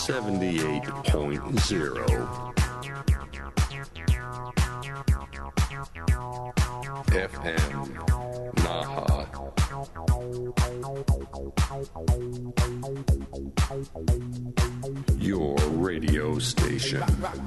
78.0 FM Naha. Your radio station.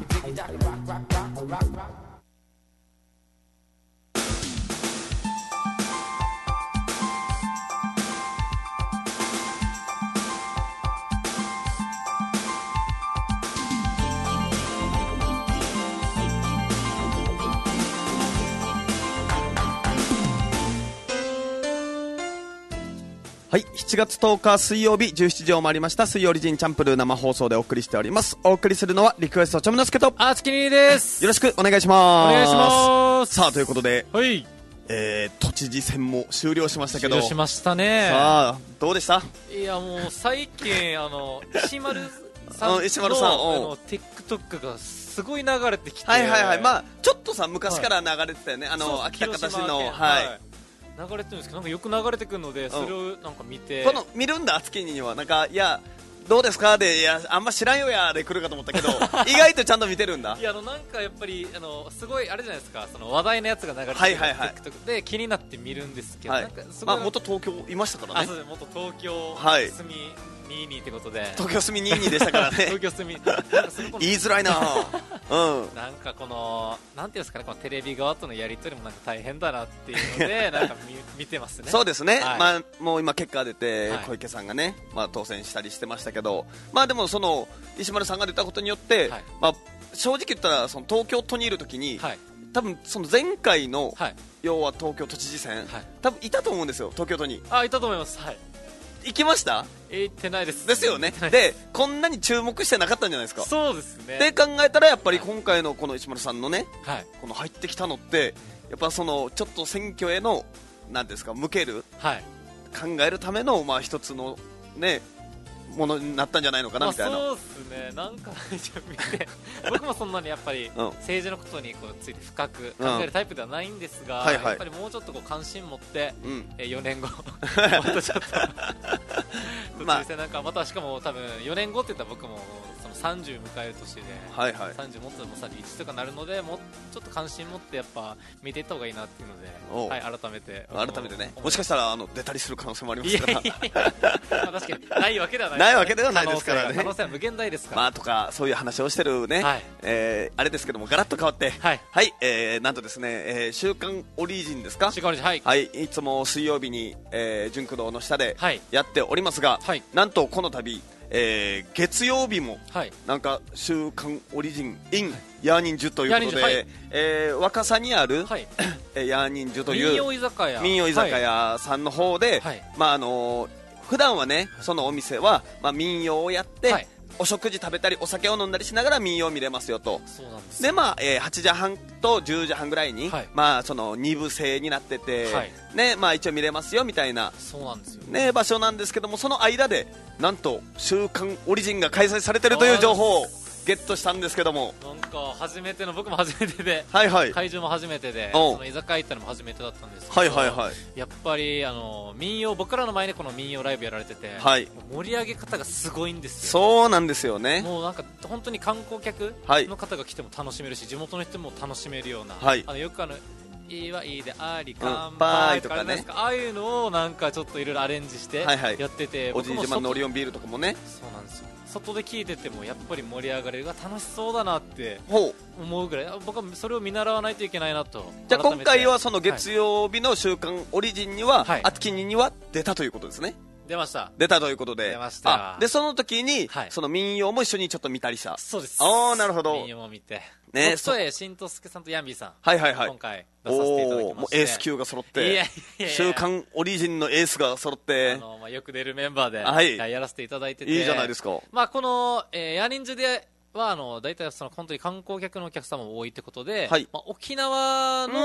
はい、7月10日水曜日17時を回りました。水曜リジンチャンプルー生放送でお送りしております。お送りするのはリクエストチョムノスケとあつきにです。 よろしくお願いします。 お願いします。 さあということで、 はい、 都知事選も終了しましたけど、 終了しましたね。 さあどうでした？ いやもう最近石丸さんの石丸さん TikTok がすごい流れてきて、 はいはいはい、まあちょっとさ昔から流れてたよね、秋田方市の、はい、 流れてるんですけど、なんかよく流れてくるので、それをなんか見て、 この見るんだ月にはなんか、いやどうですかで、いやあんま知らんよやで来るかと思ったけど意外とちゃんと見てるんだ。 いやなんかやっぱりすごいあれじゃないですか、その話題のやつが流れてくる、 はいはいはい、 TikTok で気になって見るんですけど、 はい、 なんかすごい、 元東京いましたからね。 あ、そうです、元東京住み22ってことで、 東京住み22でしたからね東京住みなんか言いづらいななんかこのなんていうんですかね、このテレビ側とのやり取りもなんか大変だなっていうのでなんか見てますね。 そうですね、 はい、 まあ、もう今結果出て、 はい、 小池さんがね、まあ、当選したりしてましたけど、まあでもその石丸さんが出たことによって、はい、まあ、正直言ったらその東京都にいるときに、はい、多分その前回の、はい、要は東京都知事選、はい、多分いたと思うんですよ、東京都に。 あ、いたと思います。はい、 行きました？ 行ってないです。 ですよね。で、こんなに注目してなかったんじゃないですか。 そうですね。 で考えたらやっぱり今回のこの石丸さんのね、はい、この入ってきたのってやっぱそのちょっと選挙へのなんですか、向ける、はい、考えるためのまあ一つのねものになったんじゃないのかなみたいな。 そうですね。なんか見て僕もそんなにやっぱり政治のことにこうついて深く考えるタイプではないんですが、はいはい、やっぱりもうちょっとこう関心持って、4年後もっとちょっとまあ、なんかまたしかも多分4年後って言ったら僕もその30迎える年で、はいはい、30もっとも31とかなるので、もうちょっと関心持ってやっぱ見ていった方がいいなっていうので、はい、改めてね、 もしかしたら出たりする可能性もありますから。 まあ確かにないわけではないですからね。 可能性は無限大ですから、 まあとかそういう話をしてるね、はい、あれですけどもガラッと変わって、はい、はい、なんとですね、週刊オリジンですか、 週刊オリジン、はい、 はい、いつも水曜日に、純駆動の下でやっておりますが、はい、なんとこの度、月曜日も、はい、なんか週刊オリジン in ヤーニンジュということで、はい、若狭にある、はい、ヤーニンジュという民謡居酒屋さんの方で、はい、まあ普段はねそのお店は、まあ、民謡をやって、はい、お食事食べたりお酒を飲んだりしながら民謡を見れますよと。そうなんです。で、まあ8時半と10時半ぐらいに、はい、まあ、その2部制になってて、はい、ね、まあ、一応見れますよみたいな、 そうなんですよ、 ね、場所なんですけども、その間でなんと週刊オリジンが開催されているという情報をゲットしたんですけども、 なんか初めての、僕も初めてで、はいはい、会場も初めてで、その居酒屋行ったのも初めてだったんですけど、はいはいはい、やっぱり民謡、僕らの前にこの民謡ライブやられてて、はい、盛り上げ方がすごいんですよ。 そうなんですよね。 もうなんか本当に観光客の方が来ても楽しめるし、地元の人も楽しめるような、はい、よくいいはいいであり乾杯とかね、ああいうのをなんかちょっといろいろアレンジしてやってて、はいはい、 おじい自慢のオリオンビールとかもね。 そうなんですよ。外で聞いててもやっぱり盛り上がれるが楽しそうだなって思うぐらい、僕はそれを見習わないといけないなと。 じゃあ今回はその月曜日の週刊オリジンには、はい、アツキニには出たということですね。 出ました。 出たということで。 出ました。 でその時に、はい、その民謡も一緒にちょっと見たりした。 そうです。 ああ、なるほど。 民謡も見て。 ね、 僕と新藤助さんとヤンビーさん、 はいはいはい、 今回出させていただきまして、 もうエース級が揃って、いやいやいや、週刊オリジンのエースが揃って、 まあ、よく出るメンバーで、 はい、 やらせていただいてて、 いいじゃないですか。 まあ、この、ヤーニンジュでは大体その本当に観光客のお客様も多いってことで、はい、まあ、沖縄の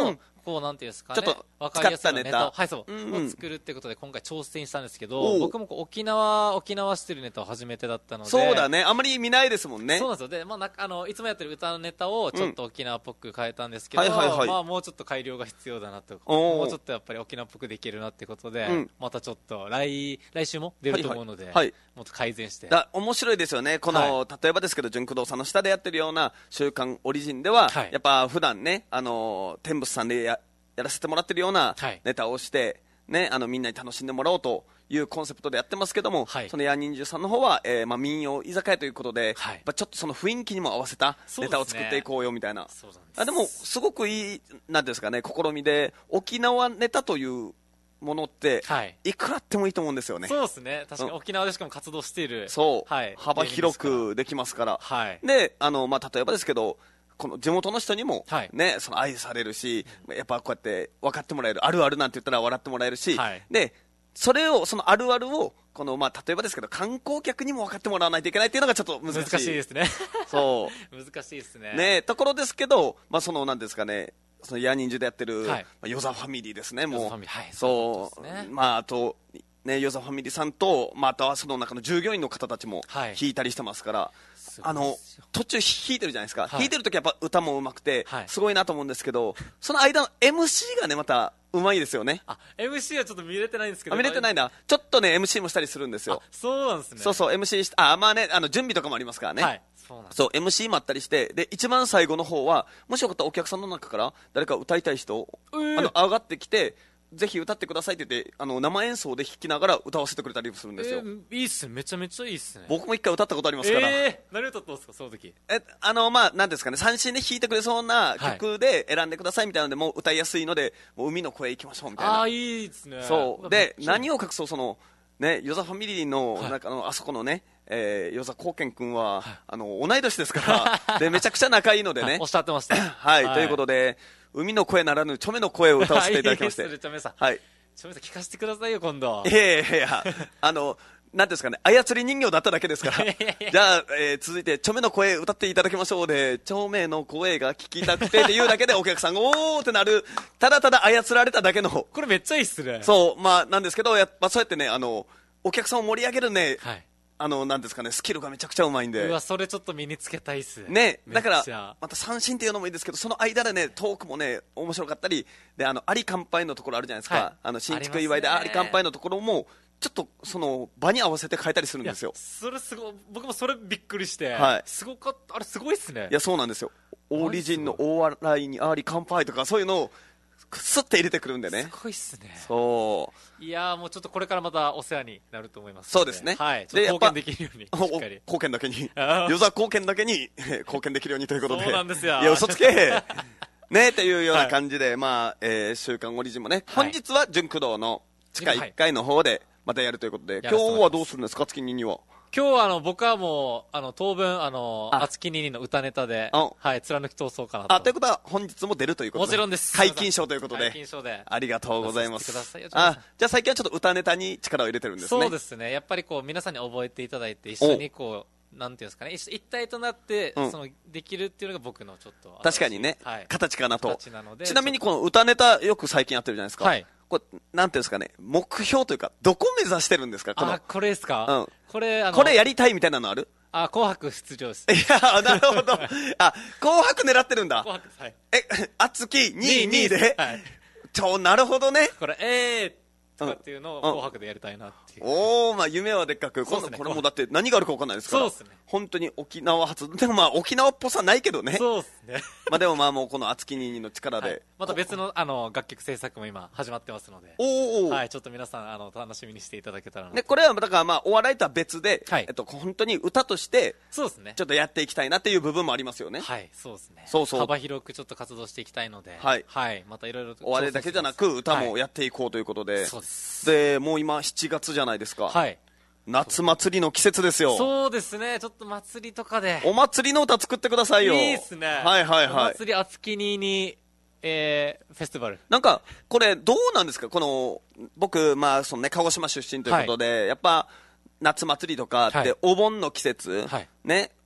こうなんていうんですかね、 ちょっと分かりやすいネタを、はい、そう、を作るってことで今回挑戦したんですけど、僕もこう沖縄してるネタは初めてだったので。 そうだね、あんまり見ないですもんね。 そうなんですよ。で、まあ、いつもやってる歌のネタをちょっと沖縄っぽく変えたんですけど、まあもうちょっと改良が必要だなと、もうちょっとやっぱり沖縄っぽくできるなってことで、またちょっと来週も出ると思うので、もっと改善して。 面白いですよね。この、例えばですけど、純駆動さんの下でやってるような週刊オリジンでは、やっぱ普段ね、天仏さんでやらせてもらってるようなネタをして、ね、みんなに楽しんでもらおうというコンセプトでやってますけども、そのヤーニンジュさんの方は、まあ、民謡居酒屋ということで、ちょっとその雰囲気にも合わせたネタを作っていこうよみたいな。でも、すごくいい、なんですかね、試みで、沖縄ネタというものって、いくらあってもいいと思うんですよね。 そうですね。確かに沖縄でしかも活動している。 そう。幅広くできますから。で、まあ、例えばですけど、この地元の人にも、ね、その愛されるし、やっぱこうやって分かってもらえる、あるあるなんて言ったら笑ってもらえるし、で、そのあるあるを、まあ、例えばですけど、観光客にも分かってもらわないといけないっていうのがちょっと難しい。 難しいですね。 そう。 難しいですね。 ね、ところですけど、まあ、なんですかね、そのヤーニンジュでやってる、ヨザファミリーですね、もう。そう。まあ、あと、ね、ヨザファミリーさんと、まあ、あとはその中の従業員の方たちも弾いたりしてますから、途中弾いてるじゃないですか。弾いてるときやっぱ歌も上手くて、すごいなと思うんですけど、その間の MC がね、また上手いですよね。 MC はちょっと見れてないんですけど。 見れてないんだ。ちょっとね、MC もしたりするんですよ。 そうなんですね。 そう、MC まあね、準備とかもありますからね。そう、MC もあったりして、で、一番最後の方は、もしよかったらお客さんの中から誰か歌いたい人、上がってきて、ぜひ歌ってくださいって言って、生演奏で弾きながら歌わせてくれたりするんですよ。 いいっすね。めちゃめちゃいいっすね。 僕も一回歌ったことありますから。 何歌ったんですか、その時。 まあ、なんですかね、三振で弾いてくれそうな曲で選んでくださいみたいなので、もう歌いやすいので、もう海の声行きましょうみたいな。 いいですね。 そう。で、何を隠そう、ね、ヨザファミリーの、なんかあそこのね、ヨザコウケン君は、同い年ですから、で、めちゃくちゃ仲いいのでね。 おっしゃってました。 はい、ということで、海の声ならぬ、チョメの声を歌わせていただきまして。 いいですね、チョメさん。 はい。 チョメさん聞かせてくださいよ、今度。 いや、なんですかね、操り人形だっただけですから。じゃあ、続いて、チョメの声歌っていただきましょうで、チョメの声が聞きたくてっていうだけでお客さんがおーってなる、ただただ操られただけの。 これめっちゃいいっすね。 そう、まあ、なんですけど、やっぱそうやってね、お客さんを盛り上げるね、なんですかね、スキルがめちゃくちゃうまいんで。 うわ、それちょっと身につけたいっすね。だから、また三振っていうのもいいですけど、その間でね、トークもね、面白かったり、で、アリ乾杯のところあるじゃないですか。新築祝いでアリ乾杯のところも、ちょっと、場に合わせて変えたりするんですよ。 それすごい、僕もそれびっくりして、すごかった、あれすごいっすね。 いや、そうなんですよ。オリジンの大笑いにアリ乾杯とか、そういうのを、スッて入れてくるんでね。 すごいっすね。 そう。 いやー、もうちょっとこれからまたお世話になると思います。 そうですね。 はい。ちょっと貢献できるように。しっかり。 貢献だけに。ヨザ貢献だけに貢献できるようにということで。 そうなんですよ。 いや、嘘つけねっていうような感じで、まあ、週刊オリジンもね、本日は純駆動の地下1階の方でまたやるということで、今日はどうするんですか、月には。 今日は僕はもう当分厚木にの歌ネタで貫き通そうかなと。 ということは本日も出るということで。 もちろんです。 解禁賞ということで。 解禁賞で。 ありがとうございます。じゃあ最近はちょっと歌ネタに力を入れてるんですね。 そうですね。やっぱり皆さんに覚えていただいて一緒になんていうんですかね、一体となってできるっていうのが僕のちょっと確かにね、形かなと。ちなみにこの歌ネタよく最近やってるじゃないですか。これなんていうんですかね、目標というかどこ目指してるんですか。 これですか。これやりたいみたいなのある。 紅白出場です。 いや、なるほど。紅白狙ってるんだ。 紅白、はい。 厚木22で。なるほどね。 これとかっていうのを紅白でやりたいなっていう。 まあ夢はでっかく。これもだって何があるか分かんないですから。 そうですね。 本当に沖縄発。でもまあ沖縄っぽさないけどね。 そうですね。 まあでもまあもうこの厚木22の力で。 また別の楽曲制作も今始まってますので。はい、ちょっと皆さん楽しみにしていただけたらな。 で、これはだからまあお笑いとは別で、本当に歌として、 そうですね。 ちょっとやっていきたいなっていう部分もありますよね。 はい、そうですね。 そう。 幅広くちょっと活動していきたいので。 はい。 またいろいろと。 お笑いだけじゃなく歌もやっていこうということで。 そうです。 で、もう今7月じゃないですか。 はい。 夏祭りの季節ですよ。 そうですね。ちょっと祭りとかで。 お祭りの歌作ってくださいよ。 いいっすね。 はい。お祭り厚木にフェスティバル。 なんか、これどうなんですか。僕、まあ、鹿児島出身ということで、やっぱ、夏祭りとかってお盆の季節、ね、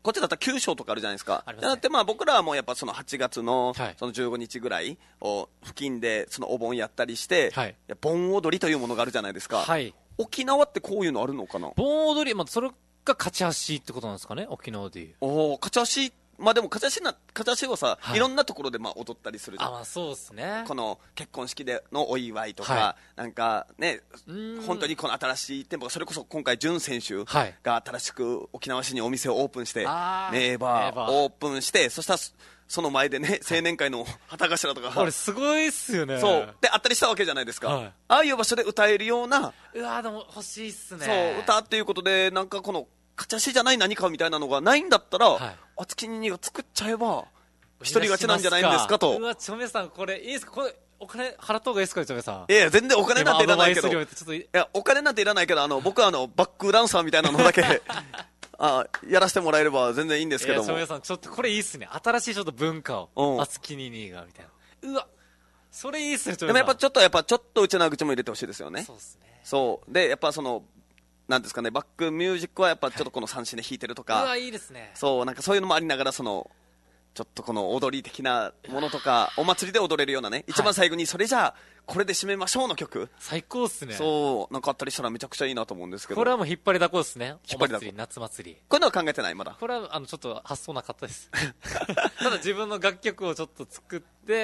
こっちだったら9章とかあるじゃないですか。 ありますね。 だってまあ僕らはもうやっぱその8月のその15日ぐらいを付近でそのお盆やったりして、はい、盆踊りというものがあるじゃないですか。はい、沖縄ってこういうのあるのかな。 盆踊り、まあ、それが勝ち橋ってことなんですかね、沖縄でいう。 勝ち橋、まあでも勝ち橋はさ、はい、いろんなところでまあ踊ったりするじゃん。 まあそうですね。 この結婚式でのお祝いとか、はい、なんかね、本当にこの新しい店舗が、それこそ今回潤選手が新しく沖縄市にお店をオープンして、ネイバーオープンして、そしたらその前でね、青年会の旗頭とか、 これすごいっすよね。 そうであったりしたわけじゃないですか。はい、ああいう場所で歌えるような、 うわでも欲しいっすね。 そう歌っていうことで、なんかこの勝ち橋じゃない何かみたいなのがないんだったら、はい、あつきににが作っちゃえば一人勝ちなんじゃないんですかと。 うわ、ちょめさんこれいいですか、これお金払った方がいいですか、ちょめさん。 いや全然お金なんていらないけど、いやお金なんていらないけど、僕はバックダンサーみたいなのだけやらせてもらえれば全然いいんですけども。 ちょめさんちょっとこれいいっすね、新しいちょっと文化を、あつきににがみたいな。うわ、それいいっすね。 でもやっぱちょっとうちな口も入れてほしいですよね。 そうですね。 そうでやっぱそのなんですかね、バックミュージックはやっぱちょっとこの三振で弾いてるとか、 はい、うわいいですね。 そうなんかそういうのもありながら、そのちょっとこの踊り的なものとか、お祭りで踊れるようなね、一番最後にそれじゃあこれで締めましょうの曲、 最高っすね。 そうなんかあったりしたらめちゃくちゃいいなと思うんですけど。 これはもう引っ張りだこですね。お祭り、夏祭り、 こういうのは考えてない。まだこれはちょっと発想なかったですただ自分の楽曲をちょっと作って、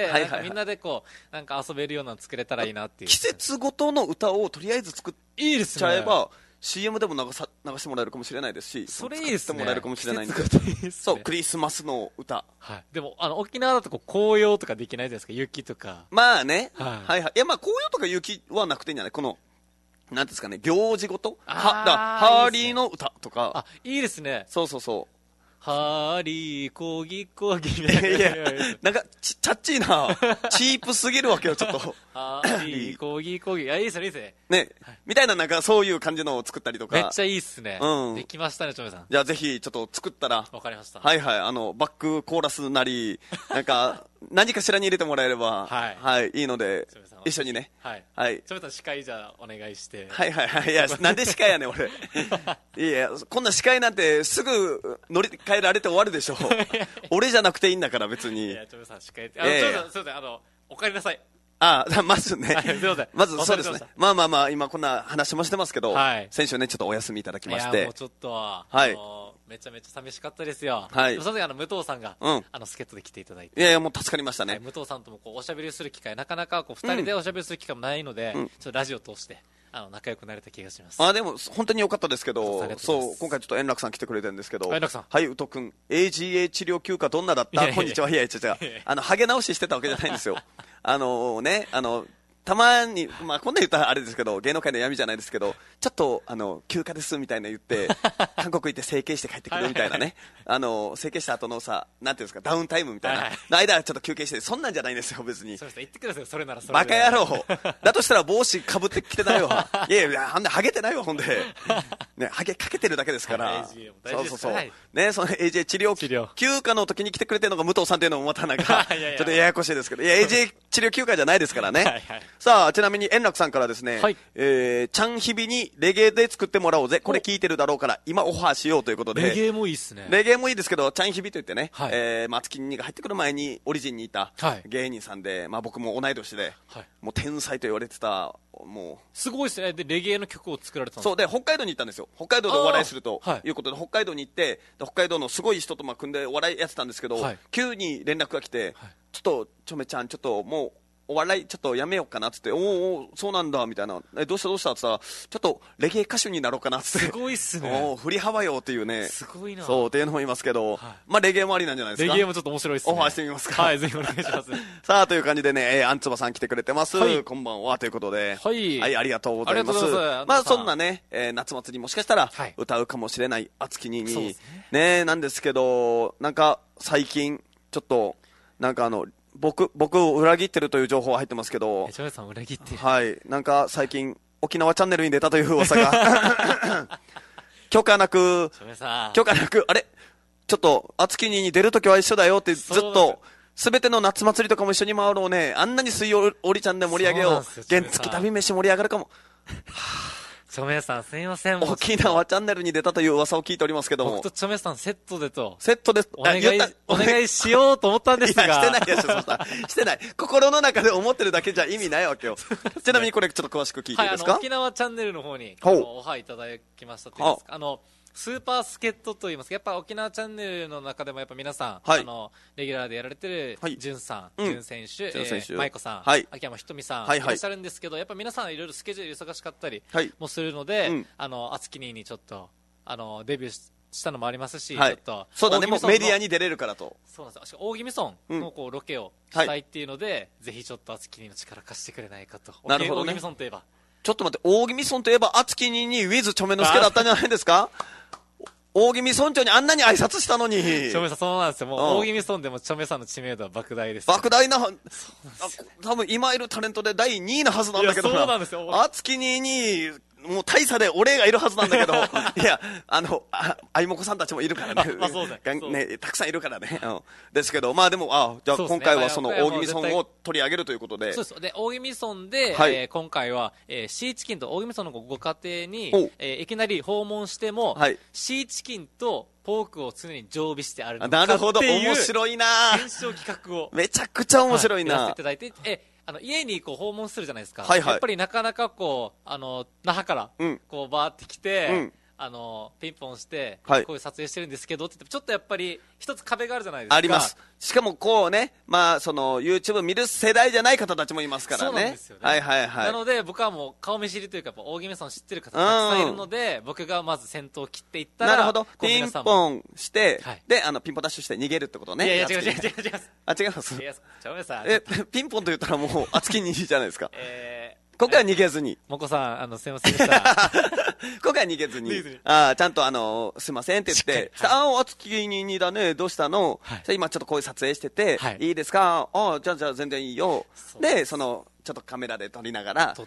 はいはいはい、みんなでこうなんか遊べるようなの作れたらいいなっていう。 季節ごとの歌をとりあえず作っちゃえば、CM でも流してもらえるかもしれないですし、 それいいですね。 作ってもらえるかもしれないんで、そうクリスマスの歌、 はい、でも沖縄だと紅葉とかできないじゃないですか、雪とか。 まあね、はいはい、いやまあ紅葉とか雪はなくていいんじゃない。このなんですかね、行事ごと、ハーリーの歌とか、 いいですね。 そうそうそう、 ハーリーコギコギみたいな。 いやなんかチャッチーなチープすぎるわけよちょっとハーリーコギコギ、いいですね、いいですね。 ね、はい、みたいな、なんかそういう感じのを作ったりとか。 めっちゃいいっすね。うん、できましたね、ちょめさん。 じゃあぜひちょっと作ったら。 わかりました。 はいはい、バックコーラスなりなんか何かしらに入れてもらえればはい、はい、いいので一緒にね。 はい、はい、ちょめさん司会じゃあお願いして。 はいはいはい、いやなんで司会やねん俺いやこんな司会なんてすぐ乗り換えられて終わるでしょ俺じゃなくていいんだから別に。 いやちょめさん司会って、ちょめさんそうだ、お帰りなさい。 まずね、まずそうですね、まあまあまあ今こんな話もしてますけど、はい、先週ねちょっとお休みいただきまして、いやもうちょっとはい、 めちゃめちゃ寂しかったですよ。 はい、 その時武藤さんが、助っ人で来ていただいて、 いやいやもう助かりましたね。 はい、武藤さんともおしゃべりする機会なかなか2人でおしゃべりする機会もないので、ちょっとラジオ通して仲良くなれた気がします。 でも本当に良かったですけど、そう今回ちょっと円楽さん来てくれてるんですけど、 円楽さん、 はい、宇都君 AGA 治療休暇どんなだった？こんにちは。いやいや違うハゲ直ししてたわけじゃないんですよね、たまに、まあ、こんな言ったらあれですけど、芸能界の闇じゃないですけど、ちょっと休暇ですみたいな言って韓国行って整形して帰ってくるみたいなね整形した後のさ、なんていうんですか、ダウンタイムみたいなの間ちょっと休憩して、そんなんじゃないんですよ別に。 そうですね、言ってください、それならそれで。 バカ野郎だとしたら帽子かぶってきてないわいやいや、あんなハゲてないわほんでね、ハゲかけてるだけですから。そうそうそう、ね、その AJ 治療休暇の時に来てくれてるのが武藤さんっていうのもまたなんかちょっとややこしいですけど、いや AJ 治療休暇じゃないですからねはい、はい、さあちなみに円楽さんからですね、はい、チャンヒビにレゲエで作ってもらおうぜ、これ聞いてるだろうから今オファーしようということで。 レゲエもいいっすね。 レゲエもいいですけど、チャンヒビといってね、はい、松木にが入ってくる前にオリジンにいた芸人さんで、まあ、僕も同い年で、はい、もう天才と言われてた、もうすごいですね。でレゲエの曲を作られたんですか。 そうで北海道に行ったんですよ。北海道でお笑いするということで、北海道に行って、北海道のすごい人と組んでお笑いやってたんですけど、はい、急に連絡が来て、はい、ちょっとちょめちゃんちょっともうお笑いちょっとやめようかなっつって、おおそうなんだみたいな、どうしたって言ったら、ちょっとレゲエ歌手になろうかなっつって。 すごいっすね。 振り幅よっていうね。 すごいな。 そうっていうのもいますけど、はい、まあレゲエもありなんじゃないですか。 レゲエもちょっと面白いっすね。 オファーしてみますか。 はい、ぜひお願いします。 さあという感じでね、アンツバさん来てくれてます、はい、こんばんはということで、 はい、 はい、ありがとうございます。まあそんなね、夏祭りもしかしたら歌うかもしれないあつきにね、なんですけど、なんか最近ちょっとなんか僕を裏切ってるという情報は入ってますけど、 ジョイさん裏切ってる。 はい、なんか最近沖縄チャンネルに出たという噂が許可なくあれちょっとあつきに出るときは一緒だよってずっと全ての夏祭りとかも一緒に回ろうね、あんなに水曜おりちゃんで盛り上げよう、原付旅飯盛り上がるかもチョメさんすみません。 沖縄チャンネルに出たという噂を聞いておりますけども。 僕とチョメさんセットでと。 セットでお願いしようと思ったんですが。 いや、してないでしょ、そしたら。してない。心の中で思ってるだけじゃ意味ないわけよ。ちなみにこれちょっと詳しく聞いていいですか？ はい、沖縄チャンネルの方に、オファーいただきましたっていうんですか。スーパースケットと言いますか、やっぱ沖縄チャンネルの中でもやっぱ皆さん、はい、レギュラーでやられてる、ジュンさん、ジュン選手、舞子さん、はい、秋山ひとみさん、いらっしゃるんですけど、やっぱ皆さんいろいろスケジュール忙しかったりもするので、あつきにちょっと、デビューしたのもありますし、ちょっと。 そうだね、もうメディアに出れるからと。 そうなんですよ。大宜味村のこうロケをしたいっていうので、ぜひちょっとあつきにの力貸してくれないかと。 なるほどね。 大宜味村といえば。 ちょっと待って、大宜味村といえば、あつきにウィズチョメの助だったんじゃないですか？大宜味村長にあんなに挨拶したのに。 チョメさん、そうなんですよ。もう、大宜味村でもチョメさんの知名度は莫大です。 莫大な、多分今いるタレントで第2位のはずなんだけどな。 そうなんですよ。 あつきに、もう大差で俺がいるはずなんだけど、いや、あいもこさんたちもいるからね。ね、たくさんいるからね。ですけど、まあでも、じゃあ今回はその大宜味村を取り上げるということで。 そうです。で、大宜味村で、今回は、シーチキンと大宜味村のご家庭に、いきなり訪問しても、シーチキンとポークを常に常備してあるのかっていう。 なるほど、面白いな。 検証企画を。 めちゃくちゃ面白いな。 やらせていただいて、家にこう訪問するじゃないですか。やっぱりなかなかこう、那覇から、こうバーって来て、ピンポンして、こういう撮影してるんですけどって言って、ちょっとやっぱり一つ壁があるじゃないですか。 あります。しかもこうね、まあその YouTube 見る世代じゃない方たちもいますからね。そうなんですよね。はいはいはい。 なので僕はもう顔見知りというか、大宜味村知ってる方たくさんいるので、僕がまず先頭を切っていったら、 なるほど。ピンポンして、で、ピンポンダッシュして逃げるってことね。 いやいや違う。 あ、違います。 いや、ちょめさん。 ピンポンと言ったらもう、あつきにじゃないですか。今回は逃げずに。 もこさん、すいませんでした。 今回は逃げずに。ちゃんとすいませんって言って、あつきにだね、どうしたの？今ちょっとこういう撮影してて、いいですか？じゃあ全然いいよ。で、ちょっとカメラで撮りながら。 撮って、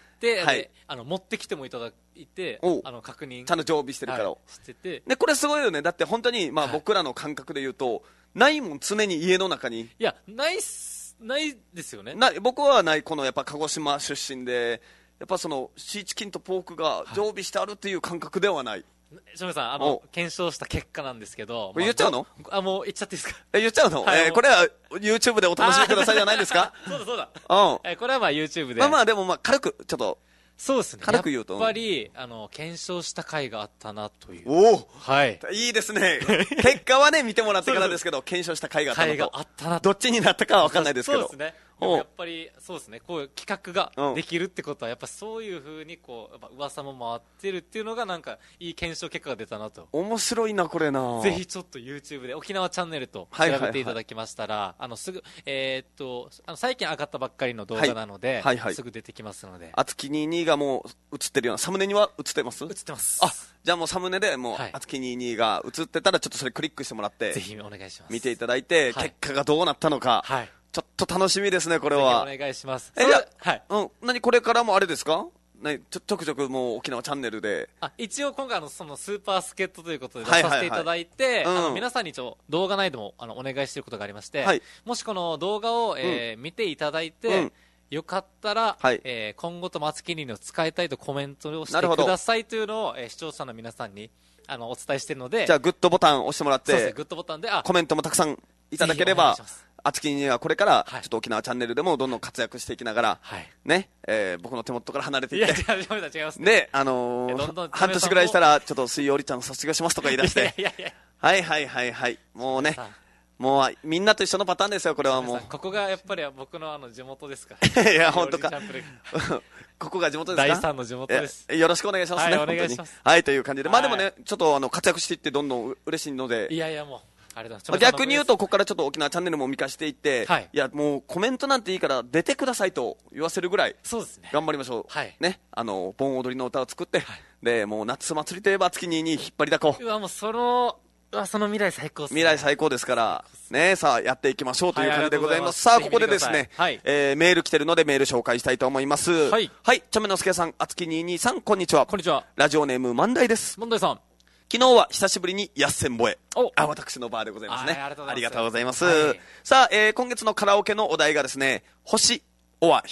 持ってきてもいただいて、確認。 ちゃんと常備してるから。 してて。 で、これすごいよね。だって本当に、まあ僕らの感覚で言うと、ないもん常に家の中に。 いや、ないですよね。 僕はない、このやっぱ鹿児島出身で、やっぱそのシーチキンとポークが常備してあるっていう感覚ではない。 しょめさん、検証した結果なんですけど。 言っちゃうの？ もう言っちゃっていいですか？ 言っちゃうの？これは YouTube でお楽しみくださいじゃないですか？ そうだ。これはまあ YouTube で。 まあでも軽く、ちょっと。 そうですね。 軽く言うと。 やっぱり、検証した回があったなという。 おはい。 いいですね。結果はね、見てもらってからですけど、検証した回があったなと。 回があったなと。 どっちになったかは分かんないですけど。 そうですね。やっぱり、そうですね。こういう企画ができるってことは、やっぱそういう風に、こう、やっぱ噂も回ってるっていうのが、なんか、いい検証結果が出たなと。 面白いな、これな。 ぜひちょっと YouTube で、沖縄チャンネルと調べていただきましたら、すぐ、最近上がったばっかりの動画なので、すぐ出てきますので。 あつき22がもう映ってるような、サムネには映ってます？ 映ってます。 じゃあもうサムネでもう、あつき22が映ってたら、ちょっとそれクリックしてもらって、 ぜひお願いします。 見ていただいて、結果がどうなったのか。ちょっと楽しみですね、これは。 お願いします。 何これからもあれですか？ちょくちょくもう沖縄チャンネルで。 一応今回そのスーパースケットということで出させていただいて、皆さんに動画内でもお願いしていることがありまして、もしこの動画を見ていただいて、よかったら、今後と松木に使いたいとコメントをしてくださいというのを視聴者の皆さんにお伝えしているので、 じゃあグッドボタンを押してもらって、 そうですね、グッドボタンでコメントもたくさんいただければ、あつきにはこれからちょっと沖縄チャンネルでもどんどん活躍していきながら、ね、僕の手元から離れていって、で、半年ぐらいしたらちょっと水曜りちゃん卒業しますとか言い出して、はいもうね。もうみんなと一緒のパターンですよ、これはもう。 ここがやっぱり僕の地元ですから。 いや、本当か。ここが地元ですか？ 第3の地元です。 よろしくお願いしますね。 お願いします。 はい、という感じで。まあでもね、ちょっと活躍していってどんどん嬉しいので。 いや、もう。 逆に言うと、ここからちょっと沖縄チャンネルも見返していって、いや、もうコメントなんていいから出てくださいと言わせるぐらい、頑張りましょう。ね、盆踊りの歌を作って、で、もう夏祭りといえば月に引っ張りだこ。 うわ、もうその未来最高ですね。 未来最高ですから、ね、さあやっていきましょうという感じでございます。さあ、ここでですね、メール来てるのでメール紹介したいと思います。はい、ちょめのすけさん、あつき22さん、こんにちは。 こんにちは。 ラジオネーム、万代です。 万代さん。 昨日は久しぶりにやっせんぼえ。私のバーでございますね。ありがとうございます。さあ、今月のカラオケのお題がですね、星、おは、姫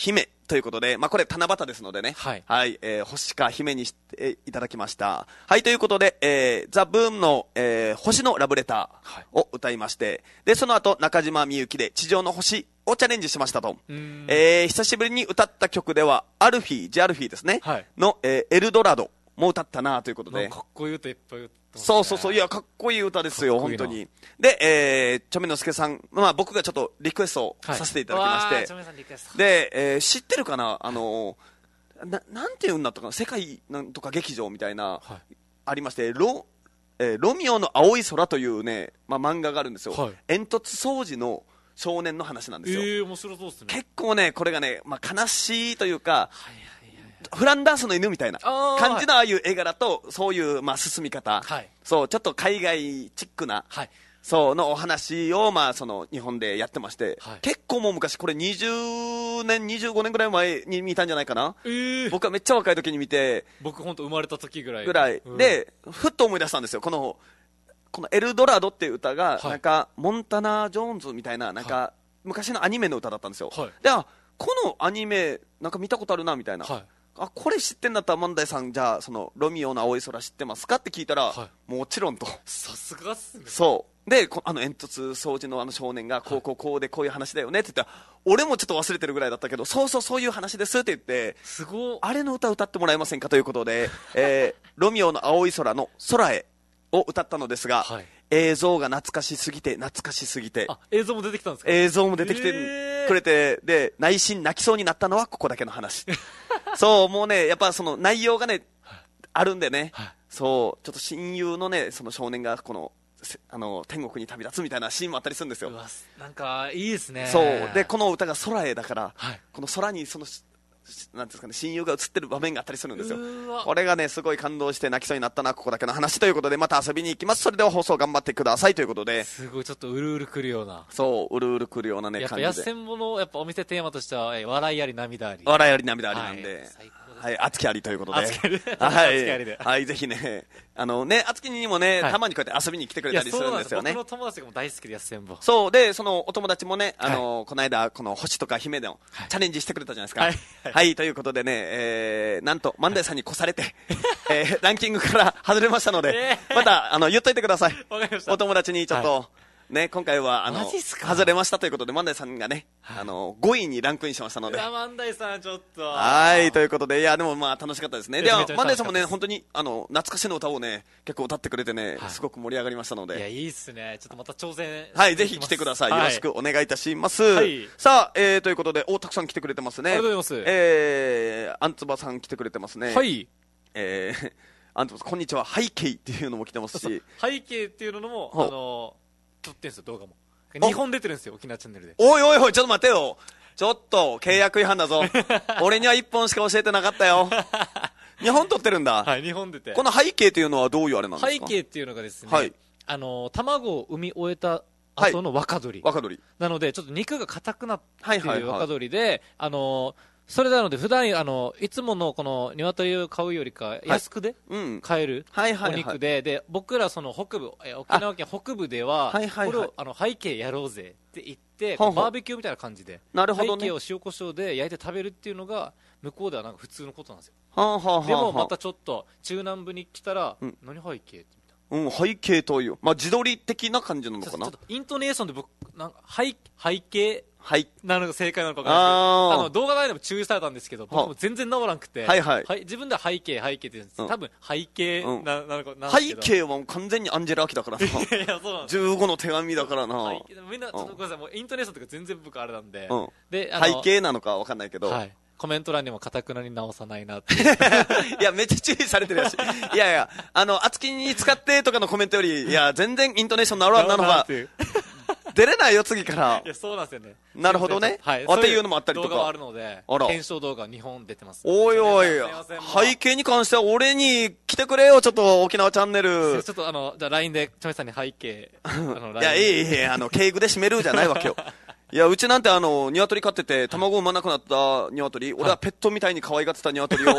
ということで、まあ、これ七夕ですのでね。はい。星か姫にしていただきました。はい、ということで、ザ・ブームの、星のラブレターを歌いまして、で、その後、中島みゆきで地上の星をチャレンジしましたと。久しぶりに歌った曲では、アルフィー、ジアルフィーですね。はい、の、エルドラドも歌ったなということで。 かっこいい歌いっぱい歌って。 そう、いや、かっこいい歌ですよ、本当に。で、チョメノスケさん、まあ僕がちょっとリクエストをさせていただきまして、で、知ってるかな、なんていうんだったかな、世界なんとか劇場みたいな、ありまして、ロミオの青い空というね、まあ漫画があるんですよ。煙突掃除の少年の話なんですよ。 面白そうですね。 結構ね、これがね、まあ悲しいというか、フランダースの犬みたいな感じのああいう絵柄と、そういう、まあ、進み方、そう、ちょっと海外チックな、そうのお話を、まあ、その、日本でやってまして、結構もう昔、これ20年、25年ぐらい前に見たんじゃないかな。僕はめっちゃ若い時に見て、 僕本当生まれた時ぐらい。 で、ふっと思い出したんですよ。このエルドラドっていう歌が、なんか、モンタナ・ジョーンズみたいな、なんか、昔のアニメの歌だったんですよ。で、このアニメ、なんか見たことあるな、みたいな。これ知ってんだったら万代さん、じゃあそのロミオの青い空知ってますかって聞いたら、もちろんと。 さすがっすね。 そうで、煙突掃除の少年がこうでこういう話だよねって言ったら、俺もちょっと忘れてるぐらいだったけど、そういう話ですって言って、 すごい、 あれの歌歌ってもらえませんかということで、ロミオの青い空の空へを歌ったのですが、映像が懐かしすぎて映像も出てきたんですか。 映像も出てきてくれて、で内心泣きそうになったのはここだけの話。そう、もうね、やっぱその内容がね、あるんでね、そう、ちょっと親友のね、その少年がこの天国に旅立つみたいなシーンもあったりするんですよ。 なんかいいですね。 そうで、この歌が空へだから、この空にそのなんですかね、親友が映ってる場面があったりするんですよ。これがね、すごい感動して泣きそうになったな、ここだけの話ということで、また遊びに行きます。それでは放送頑張ってくださいということで、 すごいちょっとうるうるくるような、 そう、うるうるくるようなね、感じで。 やっぱやっせんぼのやっぱお店テーマとしては、笑いあり涙あり、 笑いあり涙ありなんで、はい、熱きありということで、はい、ぜひね、熱きにもね、たまにこうやって遊びに来てくれたりするんですよね。 僕の友達がも大好きでやっせんぼ。 そうで、そのお友達もね、この間この星とか姫でもチャレンジしてくれたじゃないですか。はい、ということでね、なんと万代さんに越されてランキングから外れましたので、また言っといてください。お友達にちょっと。ね、今回は外れましたということで、万代さんがね、5位にランクインしましたので。 万代さんちょっと。 はい、ということで、いや、でもまあ楽しかったですね。では、万代さんもね、本当に懐かしの歌をね、結構歌ってくれてね、すごく盛り上がりましたので。 いや、いいっすね。ちょっとまた挑戦。 はい、ぜひ来てください。よろしくお願いいたします。さあ、ということで、たくさん来てくれてますね。 ありがとうございます。 アンツバさん来てくれてますね。 はい。 アンツバさん、こんにちは。背景っていうのも来てますし。 背景っていうのも、撮ってんすよ、動画も。2本出てるんですよ、沖縄チャンネルで。 おい、ちょっと待てよ。ちょっと、契約違反だぞ。俺には1本しか教えてなかったよ。2本撮ってるんだ。 はい、2本出て。 この背景っていうのはどういうあれなんですか？ 背景っていうのがですね、卵を産み終えた後の若鶏。なので、ちょっと肉が硬くなっている若鶏で、それなので、普段いつものこの鶏を買うよりか安くで買えるお肉で、僕らその北部、沖縄県北部では、これを背景やろうぜって言って、バーベキューみたいな感じで、背景を塩コショウで焼いて食べるっていうのが、向こうではなんか普通のことなんですよ。でもまたちょっと中南部に来たら、何背景って背景という、まあ自撮り的な感じなのかな。 イントネーションで僕、なんか背景なのが正解なのか分からないですけど、動画内でも注意されたんですけど、僕も全然治らんくて、自分では背景って言うんです。多分背景なのかな。 背景は完全にアンジェラ・アキだからな。15の手紙だからな。 みんな、ちょっとごめんなさい、もうイントネーションとか全然僕あれなんで。 で、背景なのか分かんないけど。 コメント欄にも堅くなに直さないなって。 いや、めっちゃ注意されてるやし。いやいや、厚木に使ってとかのコメントより、いや、全然イントネーションならんなのが、出れないよ、次から。 いや、そうなんですよね。 なるほどね。 はい。 っていうのもあったりとか。 動画があるので、検証動画2本出てます。 おい、背景に関しては俺に来てくれよ、ちょっと沖縄チャンネル。 ちょっとじゃあ LINE で、ちょめさんに背景。 いや、敬具で締めるじゃないわけよ。いや、うちなんて鶏飼ってて、卵産まなくなった鶏、俺はペットみたいに可愛がってた鶏を、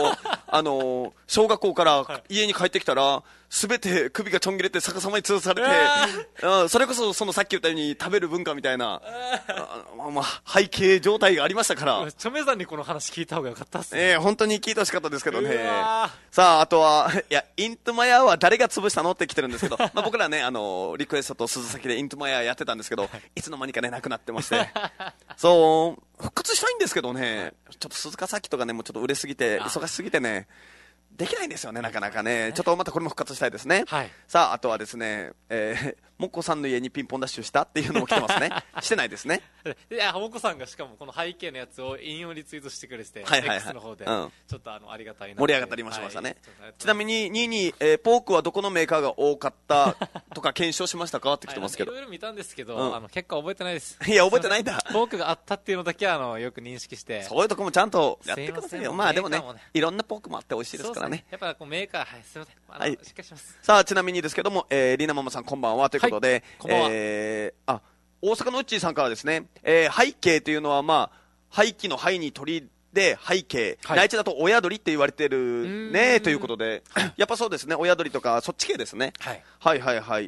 小学校から家に帰ってきたら、すべて首がちょん切れて逆さまに潰されて、それこそそのさっき言ったように食べる文化みたいな、背景状態がありましたから。 チョメさんにこの話聞いた方がよかったっすね。 本当に聞いてほしかったですけどね。さあ、あとは、イントマヤは誰が潰したのって来てるんですけど、僕らね、リクエストと鈴先でイントマヤやってたんですけど、いつの間にかね、なくなってまして。そう、復活したいんですけどね、ちょっと鈴鹿咲とかね、もうちょっと売れすぎて、忙しすぎてね、できないんですよね、なかなかね。ちょっとまたこれも復活したいですね。さあ、あとはですね、もっこさんの家にピンポンダッシュしたっていうのも来てますね。してないですね。 いや、もっこさんがしかもこの背景のやつを引用リツイートしてくれて、X の方で、ちょっとありがたいな。 盛り上がったりもしましたね。ちなみに、2位に、ポークはどこのメーカーが多かったとか検証しましたかって来てますけど。 いろいろ見たんですけど、結果覚えてないです。 いや、覚えてないんだ。 ポークがあったっていうのだけは、よく認識して。 そういうとこもちゃんとやってくださいよ。まあでもね、いろんなポークもあって美味しいですからね。 やっぱメーカー、すいません。しっかりします。 さあ、ちなみにですけども、リナママさんこんばんはということで、 こんばんは。 大阪のうっちーさんからですね、背景というのは廃棄の廃に鳥で背景、内地だと親鳥って言われてるねということで、やっぱそうですね、親鳥とかそっち系ですね。はい。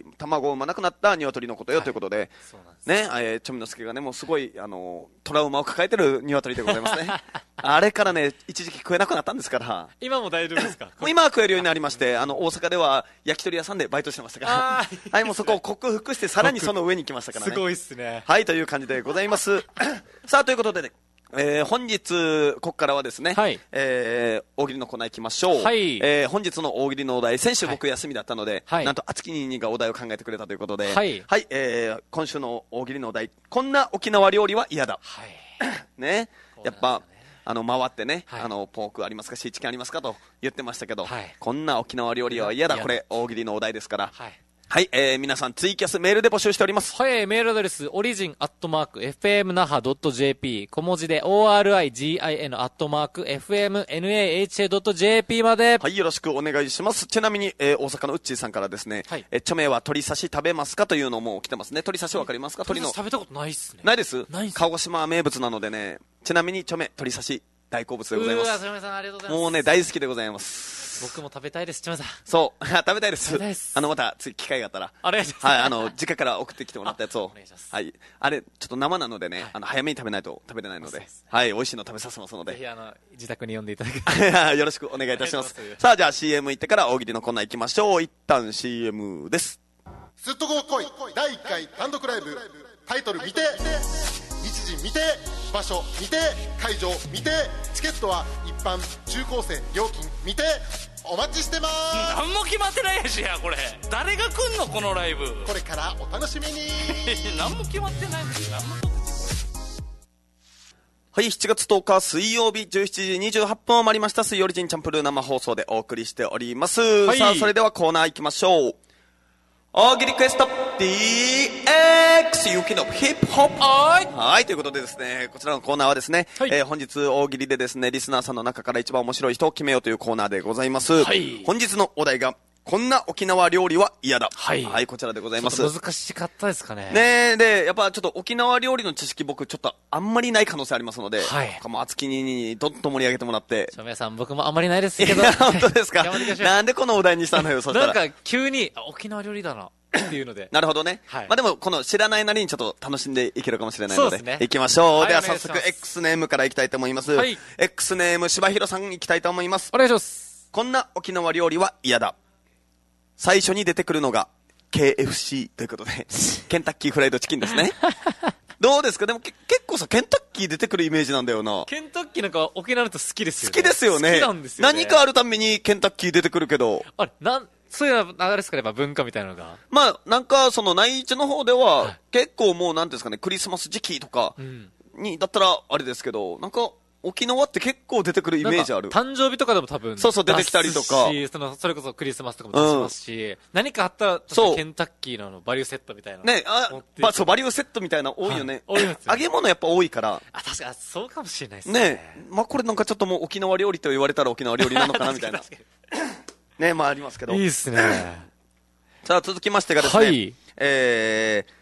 卵を産まなくなった鶏のことよということで、ね、ちょみのすけがね、もうすごいトラウマを抱えてる鶏でございますね。あれからね、一時期食えなくなったんですから。 今も大丈夫ですか？ もう今は食えるようになりまして、大阪では焼き鳥屋さんでバイトしてましたから。はい、もうそこを克服して、さらにその上に来ましたからね。 すごいっすね。 はい、という感じでございます。さあ、ということでね、本日、ここからはですね、大喜利のコーナー行きましょう。本日の大喜利のお題、先週僕休みだったので、なんと、あつきにんがお題を考えてくれたということで、今週の大喜利のお題、こんな沖縄料理は嫌だ。ね、やっぱ、回ってね、ポークありますか、シーチキンありますかと言ってましたけど、こんな沖縄料理は嫌だ。これ、大喜利のお題ですから。はい、皆さんツイキャスメールで募集しております。 はい、メールアドレス、origin@fmnaha.jp、小文字で origin@fmnaha.jp まで。 はい、よろしくお願いします。ちなみに、大阪のうっちーさんからですね、著名は鶏刺し食べますかというのも来てますね。鶏刺しわかりますか？ 鶏の。食べたことないっすね。 ないです。鹿児島名物なのでね、ちなみに著名、鶏刺し大好物でございます。 さんありがとうございます。 もうね、大好きでございます。 僕も食べたいです、ちょめさん。 そう、食べたいです。また、次、機会があったら。 お願いします。 はい、実家から送ってきてもらったやつを。お願いします。はい。あれ、ちょっと生なのでね、早めに食べないと食べれないので。はい、美味しいの食べさせますので。 ぜひ、自宅に呼んでいただけよろしくお願いいたします。さあ、じゃあ CM 行ってから大喜利のコーナー行きましょう。一旦 CM です。 すっとこ来い第1回単独ライブ、タイトル見て、日時見て、場所見て、会場見て、チケットは一般中高生料金見て、お待ちしてます。 何も決まってないやしや、これ誰が来んのこのライブ。 これからお楽しみに。 何も決まってないんですよ。 はい、7月10日水曜日17時28分を回りました。水曜日チャンプルー生放送でお送りしております。さあ、それではコーナー行きましょう。大喜利クエスト DX 雪のヒップホップ。はい、ということでですね、こちらのコーナーはですね、本日大喜利でですね、リスナーさんの中から一番面白い人を決めようというコーナーでございます。本日のお題が、こんな沖縄料理は嫌だ。はい、こちらでございます。 難しかったですかね。 ねで、やっぱちょっと沖縄料理の知識僕ちょっとあんまりない可能性ありますので、もう厚木にどんどん盛り上げてもらって。 皆さん僕もあんまりないですけど。 本当ですか？なんでこのお題にしたのよ、そしたら。 なんか急に、沖縄料理だな。っていうので。 なるほどね。まあでも、この知らないなりにちょっと楽しんでいけるかもしれないので。行きましょう。では早速、X ネームからいきたいと思います。X ネーム、柴弘さんいきたいと思います。 お願いします。 こんな沖縄料理は嫌だ。最初に出てくるのが、KFC ということで、ケンタッキーフライドチキンですね。どうですか？でも結構さ、ケンタッキー出てくるイメージなんだよな。 ケンタッキーなんか沖縄の人好きですよね。 好きですよね。 好きなんですよね。 何かあるためにケンタッキー出てくるけど。 そういう流れですかね、文化みたいなのが。 まあ、なんか、その内地の方では、結構もう、なんていうんですかね、クリスマス時期とかだったら、あれですけど、なんか、沖縄って結構出てくるイメージある。 誕生日とかでも多分。 そう出てきたりとか。 それこそクリスマスとかも出しますし、何かあったら、ケンタッキーのバリューセットみたいな。 ね、そう、バリューセットみたいな多いよね。多いですよ。揚げ物やっぱ多いから。 確かに、そうかもしれないですね。 ね、まあこれなんかちょっともう沖縄料理と言われたら沖縄料理なのかなみたいな。ね、まあありますけど。 いいっすね。 さあ続きましてがですね、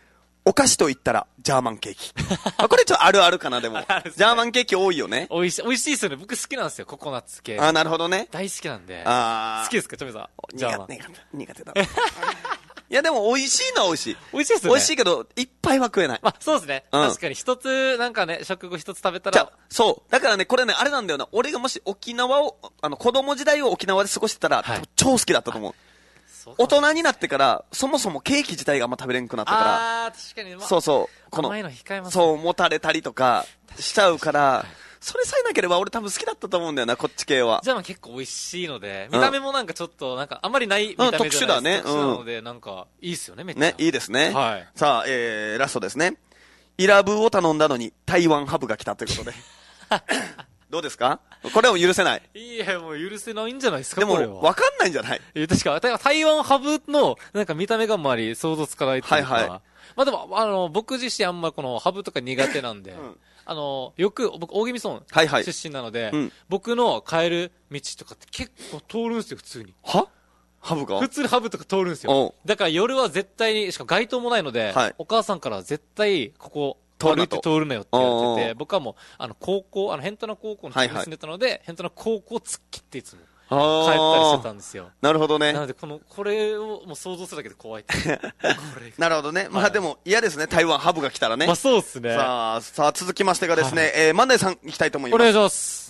お菓子と言ったら、ジャーマンケーキ。これちょっとあるあるかな、でも。 ね、 ジャーマンケーキ多いよね。 美味しいですよね。僕好きなんですよ、ココナッツ系。 なるほどね。 大好きなんで。 好きですか、チョメさん。ジャーマン。 苦手だ。いやでも美味しいのは美味しい。 美味しいですよね。 美味しいけど、いっぱいは食えない。 そうですね。確かに一つ、なんかね、食後一つ食べたら。 そう。だからね、これね、あれなんだよな。俺がもし沖縄を、子供時代を沖縄で過ごしてたら、超好きだったと思う。大人になってから、そもそもケーキ自体があんま食べれんくなったから。 確かに。 そうそう。 甘いの控えます。 そう、もたれたりとかしちゃうから、それさえなければ俺多分好きだったと思うんだよな、こっち系は。 じゃあ結構美味しいので、見た目もなんかちょっと、なんかあんまりない見た目じゃないですか。 特殊だね。 特殊なので、なんか、いいっすよね、めっちゃ。 ね、いいですね。 はい。 さあ、ラストですね。イラブーを頼んだのに台湾ハブが来たということで。どうですか？これも許せない。 いや、もう許せないんじゃないですか、 でも、わかんないんじゃない？ 確か、台湾ハブの、なんか見た目があんまり想像つかないっていうか。はいはい。まあでも、僕自身あんまこのハブとか苦手なんで、よく、僕、大宜味村出身なので、僕の帰る道とかって結構通るんですよ、普通に。 はハブが？ 普通にハブとか通るんですよ。だから夜は絶対に、しかも街灯もないので、お母さんから絶対、ここ、歩いて通るなよって言われてて、僕はもう、高校、ヘントナ高校の近くに住んでたので、ヘントナ高校を突っ切っていつも、帰ったりしてたんですよ。 なるほどね。 なので、これをもう想像するだけで怖い。 なるほどね。まあでも嫌ですね、台湾ハブが来たらね。 まあそうですね。 さあ続きましてがですね、万代さん行きたいと思います。 お願いします。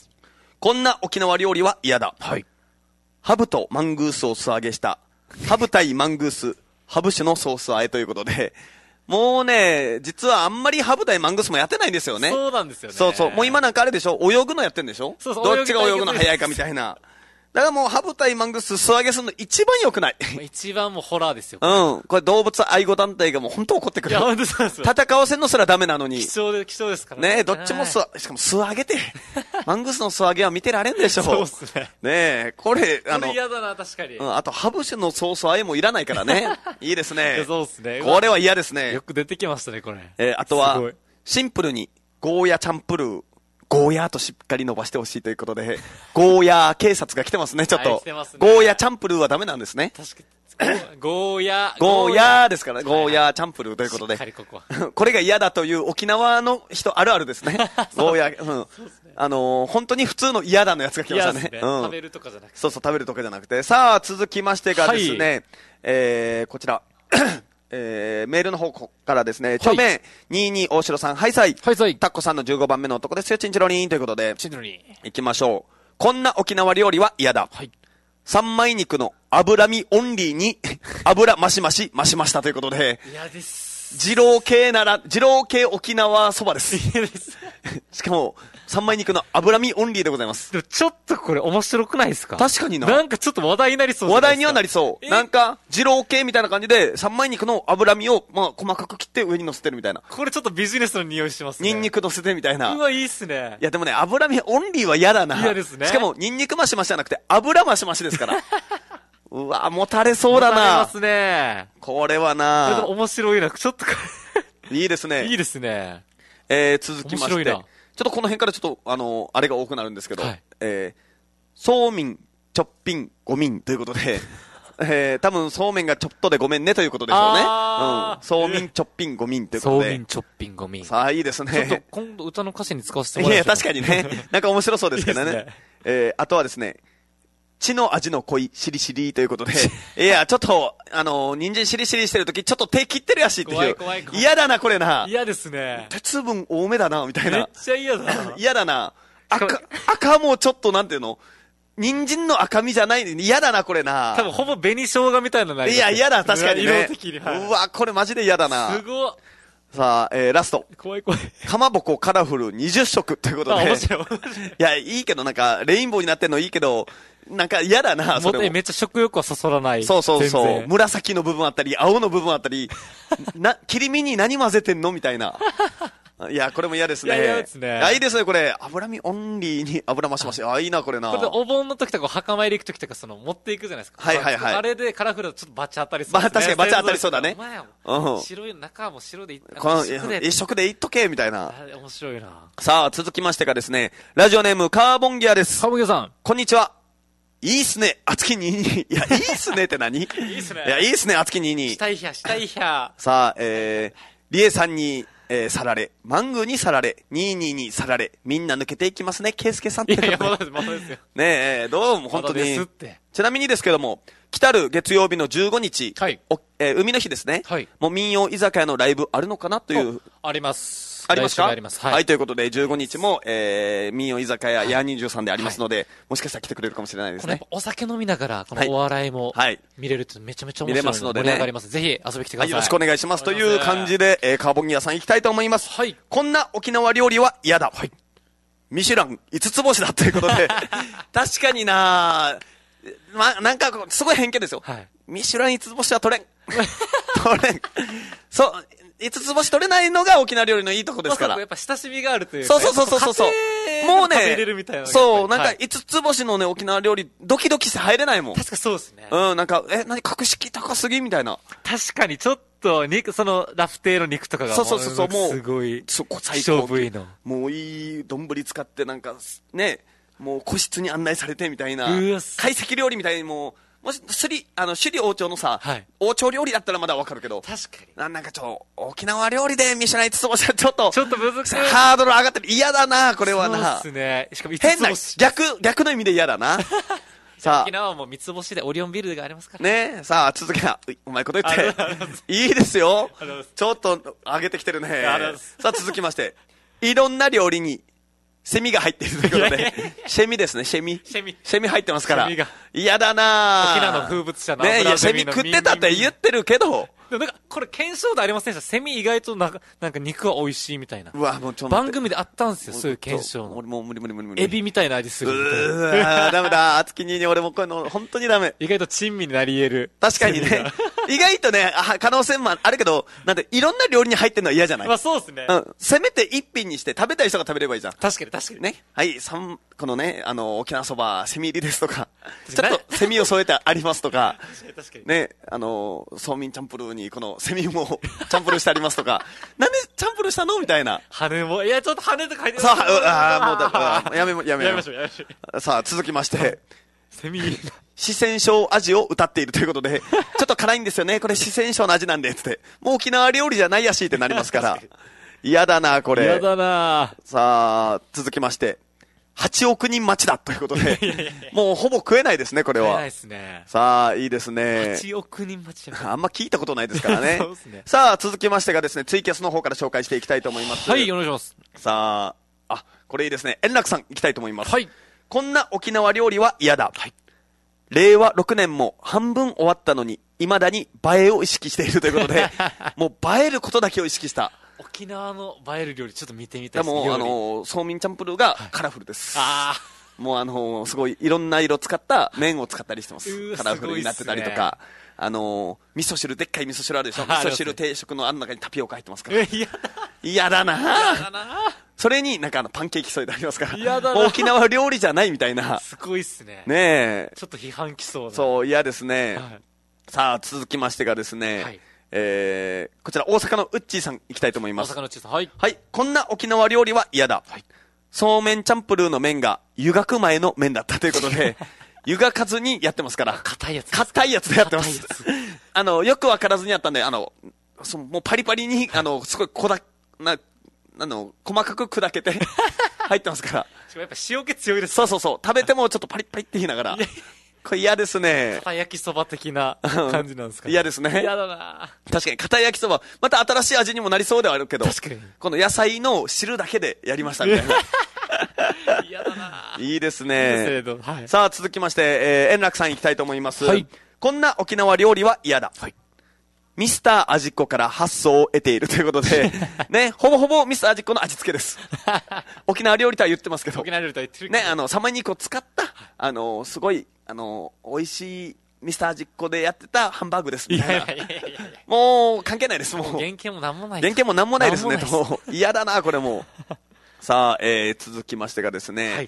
こんな沖縄料理は嫌だ。 はい。 ハブとマングースを素揚げした、ハブ対マングース、ハブ酒のソース和えということで、もうね、実はあんまりハブ対マングースもやってないんですよね。 そうなんですよね。 そうそう。もう今なんかあれでしょ？泳ぐのやってんでしょ？ そうそう。 どっちが泳ぐの早いかみたいな。だからもうハブ対マングース素揚げするの一番良くない。 一番もうホラーですよ。 うん。これ動物愛護団体がもう本当怒ってくる。 いや、本当そうですよ。 戦わせんのすらダメなのに。 貴重ですからね。ねどっちもしかも素揚げて。マングースの素揚げは見てられんでしょ。 そうっすね。 ねこれ、 これ嫌だな、確かに。 あと、ハブ酒のソース和えもいらないからね。いいですね。 そうっすね。 これは嫌ですね。 よく出てきましたね、これ。 あとは、シンプルに、ゴーヤチャンプルー。ゴーヤーとしっかり伸ばしてほしいということで、ゴーヤー警察が来てますね、ちょっと。ゴーヤチャンプルーはダメなんですね。 確かに。ゴーヤーですから、ゴーヤーチャンプルーということで。 しっかりここ。 これが嫌だという沖縄の人あるあるですね。ゴーヤー、本当に普通の嫌だのやつが来ましたね。 食べるとかじゃなくて。 そうそう、食べるとかじゃなくて。さあ、続きましてがですね、こちら。メールの方からですね、著名22大城さん、ハイサイ。タッコさんの15番目の男ですよ、チンチロリンということで。 チンチロリン。 行きましょう。こんな沖縄料理は嫌だ。はい。三枚肉の脂身オンリーに油増し増したということで。 嫌です。 二郎系沖縄そばです。 嫌です。 しかも、三枚肉の脂身オンリーでございます。 でもちょっとこれ面白くないですか？ 確かにな。 なんかちょっと話題になりそう。 話題にはなりそう。なんか、二郎系みたいな感じで、三枚肉の脂身を、まあ、細かく切って上に乗せてるみたいな。 これちょっとビジネスの匂いしますね。 ニンニク乗せてみたいな。 うわ、いいっすね。 いや、でもね、脂身オンリーは嫌だな。 嫌ですね。 しかも、ニンニクマシマシじゃなくて、油マシマシですから。うわ、もたれそうだな。もたれますね。 これはな。 でも面白いな。ちょっといいですね。 いいですね。 続きまして。ちょっとこの辺からちょっと、あれが多くなるんですけど、そうみん、ちょっぴん、ごみんということで、多分そうめんがちょっとでごめんねということでしょうね。そうみん、ちょっぴん、ごみんということで。 そうみん、ちょっぴん、ごみん。 さあ、いいですね。 ちょっと今度歌の歌詞に使わせてもらいましょう。 いや、確かにね。なんか面白そうですけどね。あとはですね、血の味の濃いしりしりということで、いや、ちょっと、人参しりしりしてるとき、ちょっと手切ってるやしっていう。 怖い。 嫌だな、これな。 嫌ですね。 鉄分多めだな、みたいな。 めっちゃ嫌だ。 嫌だな。赤もちょっとなんていうの人参の赤身じゃないのに嫌だな、これな。 多分ほぼ紅生姜みたいなのない。 いや、嫌だ、確かにね。 色的に。 うわ、これマジで嫌だな。 すごっ。 さあ、ラスト。 怖い。 かまぼこカラフル20色ということで。 面白い。いや、いいけどなんか、レインボーになってんのいいけど、なんか嫌だな、それも。 めっちゃ食欲はそそらない。 そう。紫の部分あったり、青の部分あったり、切り身に何混ぜてんのみたいな。いや、これも嫌ですね。 嫌ですね。 いいですね、これ。脂身オンリーに油増し。いいな、これな。 これお盆の時とか、墓参り行く時とか、持っていくじゃないですか。 はい。 あれでカラフルだとちょっとバチ当たりそうですね。 確かにバチ当たりそうだね。 白い、中も白で一色でいっとけ、みたいな。 面白いな。 さあ、続きましてがですね、ラジオネーム、カーボンギアです。 カーボンギアさん。 こんにちは。いいっすね、厚木22。いや、いいっすねって何？いいっすね。 いや、いいっすね、厚木22。 したいひゃ。 さあ、 リエさんに、さられ、マングーにさられ、ニーニーにさられ、みんな抜けていきますね、ケイスケさんって。 いや、まだですよ。 ねえ、どうも本当に。ちなみにですけども、来たる月曜日の15日、はい、海の日ですね。はい。もう民謡居酒屋のライブあるのかなという。 あります。 ありますか？ あります。 はい。はい、ということで、15日も、民謡居酒屋、ヤーニンジュさんでありますので、もしかしたら来てくれるかもしれないですね。 お酒飲みながら、このお笑いも、見れるってめちゃめちゃ面白いので、見れますのでね。盛り上がります。ぜひ遊びに来てください。 よろしくお願いします。という感じで、カーボンギアさん行きたいと思います。はい。こんな沖縄料理は嫌だ。はい。ミシュラン5つ星だということで、確かになんか、すごい偏見ですよ。はい。ミシュラン5つ星は取れん。取れん。そう。5つ星取れないのが沖縄料理のいいとこですから。 やっぱ親しみがあるというか。 そう。もうね、そう、なんか5つ星のね、沖縄料理、ドキドキして入れないもん。 確かそうですね。 うん、なんか、格式高すぎみたいな。 確かにちょっと、その、ラフテーの肉とかがそう、もう、 すごい、 最高部位の。 もういい丼使ってなんか、ね、もう個室に案内されてみたいな、懐石料理みたいにもし、首里王朝のさ、王朝料理だったらまだわかるけど、 確かに。 なんか沖縄料理でミシュラン5つ星はちょっと難しい。 ハードル上がってる。嫌だな、これはな。 そうですね。しかも5 つ星。逆の意味で嫌だな。 さあ。沖縄はもう3つ星でオリオンビルがありますからね。さあ、続きは、うまいこと言って。いいですよ。ちょっと上げてきてるね。さあ、続きまして。いろんな料理に、セミが入っているということで、シェミですね、シェミ入ってますから。嫌だな沖縄の風物詩のね。いや、セミ食ってたって言ってるけど。 でもなんか、これ検証でありませんでした。セミ意外となんか肉は美味しいみたいな。 うわ、もうちょっと。 番組であったんですよ、そういう検証の。 俺もう無理。 エビみたいな味するみたいな。 うわダメだ。厚木に俺もこういうの、本当にダメ。 意外と珍味になり得る。 確かにね。意外とね、可能性もあるけど、なんで、いろんな料理に入ってるのは嫌じゃない？ まあそうですね。 うん。せめて一品にして食べたい人が食べればいいじゃん。 確かに。 ね。はい、このね、沖縄そば、セミ入りですとか、ちょっとセミを添えてありますとか、 確かに。 ね、ソーミンチャンプルーにこのセミもチャンプルーしてありますとか、なんでチャンプルーしたのみたいな。 羽も、いや、ちょっと羽とか書いてる。 そう、もうやめましょう。さあ、続きまして、 セミ四川省味を歌っているということで、ちょっと辛いんですよね。これ四川省の味なんで、つって。もう沖縄料理じゃないやしってなりますから。嫌だな、これ。 嫌だな。 さあ、続きまして。8億人待ちだということで、もうほぼ食えないですね、これは。 食えないですね。 さあ、いいですね。 8億人待ち。 あんま聞いたことないですからね。 そうですね。 さあ、続きましてがですね、ツイキャスの方から紹介していきたいと思います。 はい、お願いします。 さあ、これいいですね。円楽さん行きたいと思います。 はい。 こんな沖縄料理は嫌だ。はい。令和6年も半分終わったのに、未だに映えを意識しているということで、もう映えることだけを意識した。 沖縄の映える料理ちょっと見てみたいです。 でも、ソーミンチャンプルーがカラフルです。もうすごいいろんな色使った麺を使ったりしてます。カラフルになってたりとか、味噌汁、でっかい味噌汁あるでしょ。味噌汁定食のあん中にタピオカ入ってますから。嫌だなそれになんかパンケーキ添えてありますから。沖縄料理じゃないみたいな。 すごいっすね。 ねえ。 ちょっと批判きそうな。 そう、嫌ですね。さあ、続きましてがですね、こちら大阪のウッチーさん行きたいと思います。 大阪のウッチーさん、はい。 はい。こんな沖縄料理は嫌だ。はい。そうめんチャンプルーの麺が湯がく前の麺だったということで、湯がかずにやってますから。 硬いやつ。 硬いやつでやってます。よくわからずにやったんで、もうパリパリに、すごい細かく砕けて入ってますから。 しかもやっぱ塩気強いです。 そう。食べてもちょっとパリパリって言いながら。これ嫌ですね。 片焼きそば的な感じなんですかね。 嫌ですね。 嫌だな。 確かに片焼きそば、また新しい味にもなりそうではあるけど、 確かに。 この野菜の汁だけでやりましたみたいな。 嫌だな。 いいですね。 はい、 さあ、続きまして、円楽さん行きたいと思います。はい。こんな沖縄料理は嫌だ。はい。ミスター味っ子から発想を得ているということで、ね、ほぼほぼミスター味っ子の味付けです。沖縄料理とは言ってますけど。 沖縄料理とは言ってるけど。ね、サマニ肉を使った、すごい、美味しいミスター味っ子でやってたハンバーグです。みたいな。もう、関係ないです、もう。 原型もなんもない。 原型もなんもないですね、と。嫌だな、これもう。さあ、続きましてがですね、はい、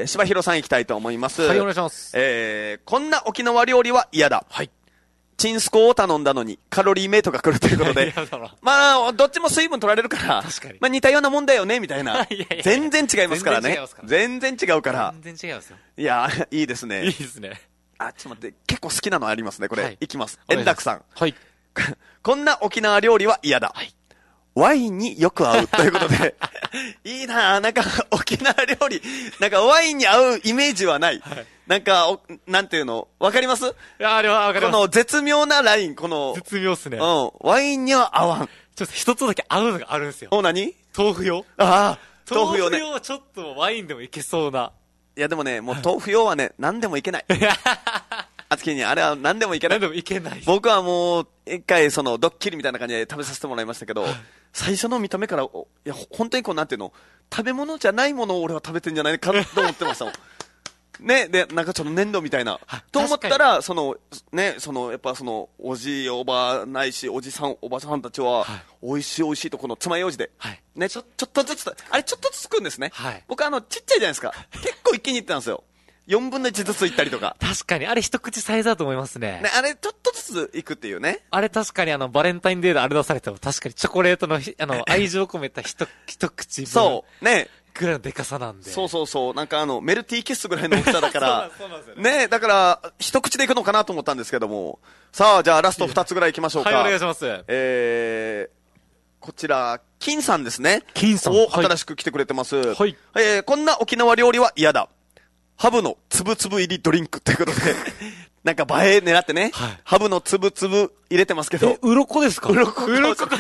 柴弘さん行きたいと思います。 はい、お願いします。 こんな沖縄料理は嫌だ。はい。チンスコを頼んだのにカロリーメイトが来るということで、まあ、どっちも水分取られるから、まあ似たようなもんだよね、みたいな。全然違いますからね。全然違うから。 全然違いますよ。 いや、いいですね。 いいですね。 ちょっと待って、結構好きなのありますね、これ。いきます。円楽さん。 はい。 こんな沖縄料理は嫌だ。はい。 ワインによく合うということで、いいなぁ、なんか沖縄料理、なんかワインに合うイメージはない。はい、なんか、なんていうの、わかります？ いや、あれはわかります。 この絶妙なライン、この。 絶妙っすね。 ワインには合わん。 ちょっと一つだけ合うのがあるんですよ。 何？ 豆腐用。 ああ、豆腐用ね。 豆腐用はちょっとワインでもいけそうな。 いやでもね、もう豆腐用はね、何でもいけない。あつきに、あれは何でもいけない。 何でもいけない。 僕はもう、一回ドッキリみたいな感じで食べさせてもらいましたけど、最初の見た目から、いや、本当になんていうの、食べ物じゃないものを俺は食べてんじゃないかと思ってましたもん。ね、で、なんかちょっと粘土みたいな。と思ったら、やっぱおじいおばないし、おじさん、おばさんたちは、美味しい美味しいとこの爪楊枝で、ね、ちょっとずつ、あれちょっとずつ食うんですね。僕ちっちゃいじゃないですか。結構一気にいってたんですよ。4分の1ずついったりとか。 確かに、あれ一口サイズだと思いますね。 ね、あれちょっとずついくっていうね。 あれ確かにバレンタインデーであれ出されても確かにチョコレートの愛情を込めた一口分。 そう。ね。 ぐらいのデカさなんで。 そう。なんかメルティーキッスぐらいの大きさだから。そうなんですよね。だから、一口でいくのかなと思ったんですけども。さあ、じゃあラスト2つぐらい行きましょうか。 はい、お願いします。 こちら、金さんですね。 金さん。 を新しく来てくれてます。 はい。 こんな沖縄料理は嫌だ。ハブのつぶつぶ入りドリンクということで、なんか映え狙ってね、ハブのつぶつぶ入れてますけど。 鱗ですか？鱗か。 う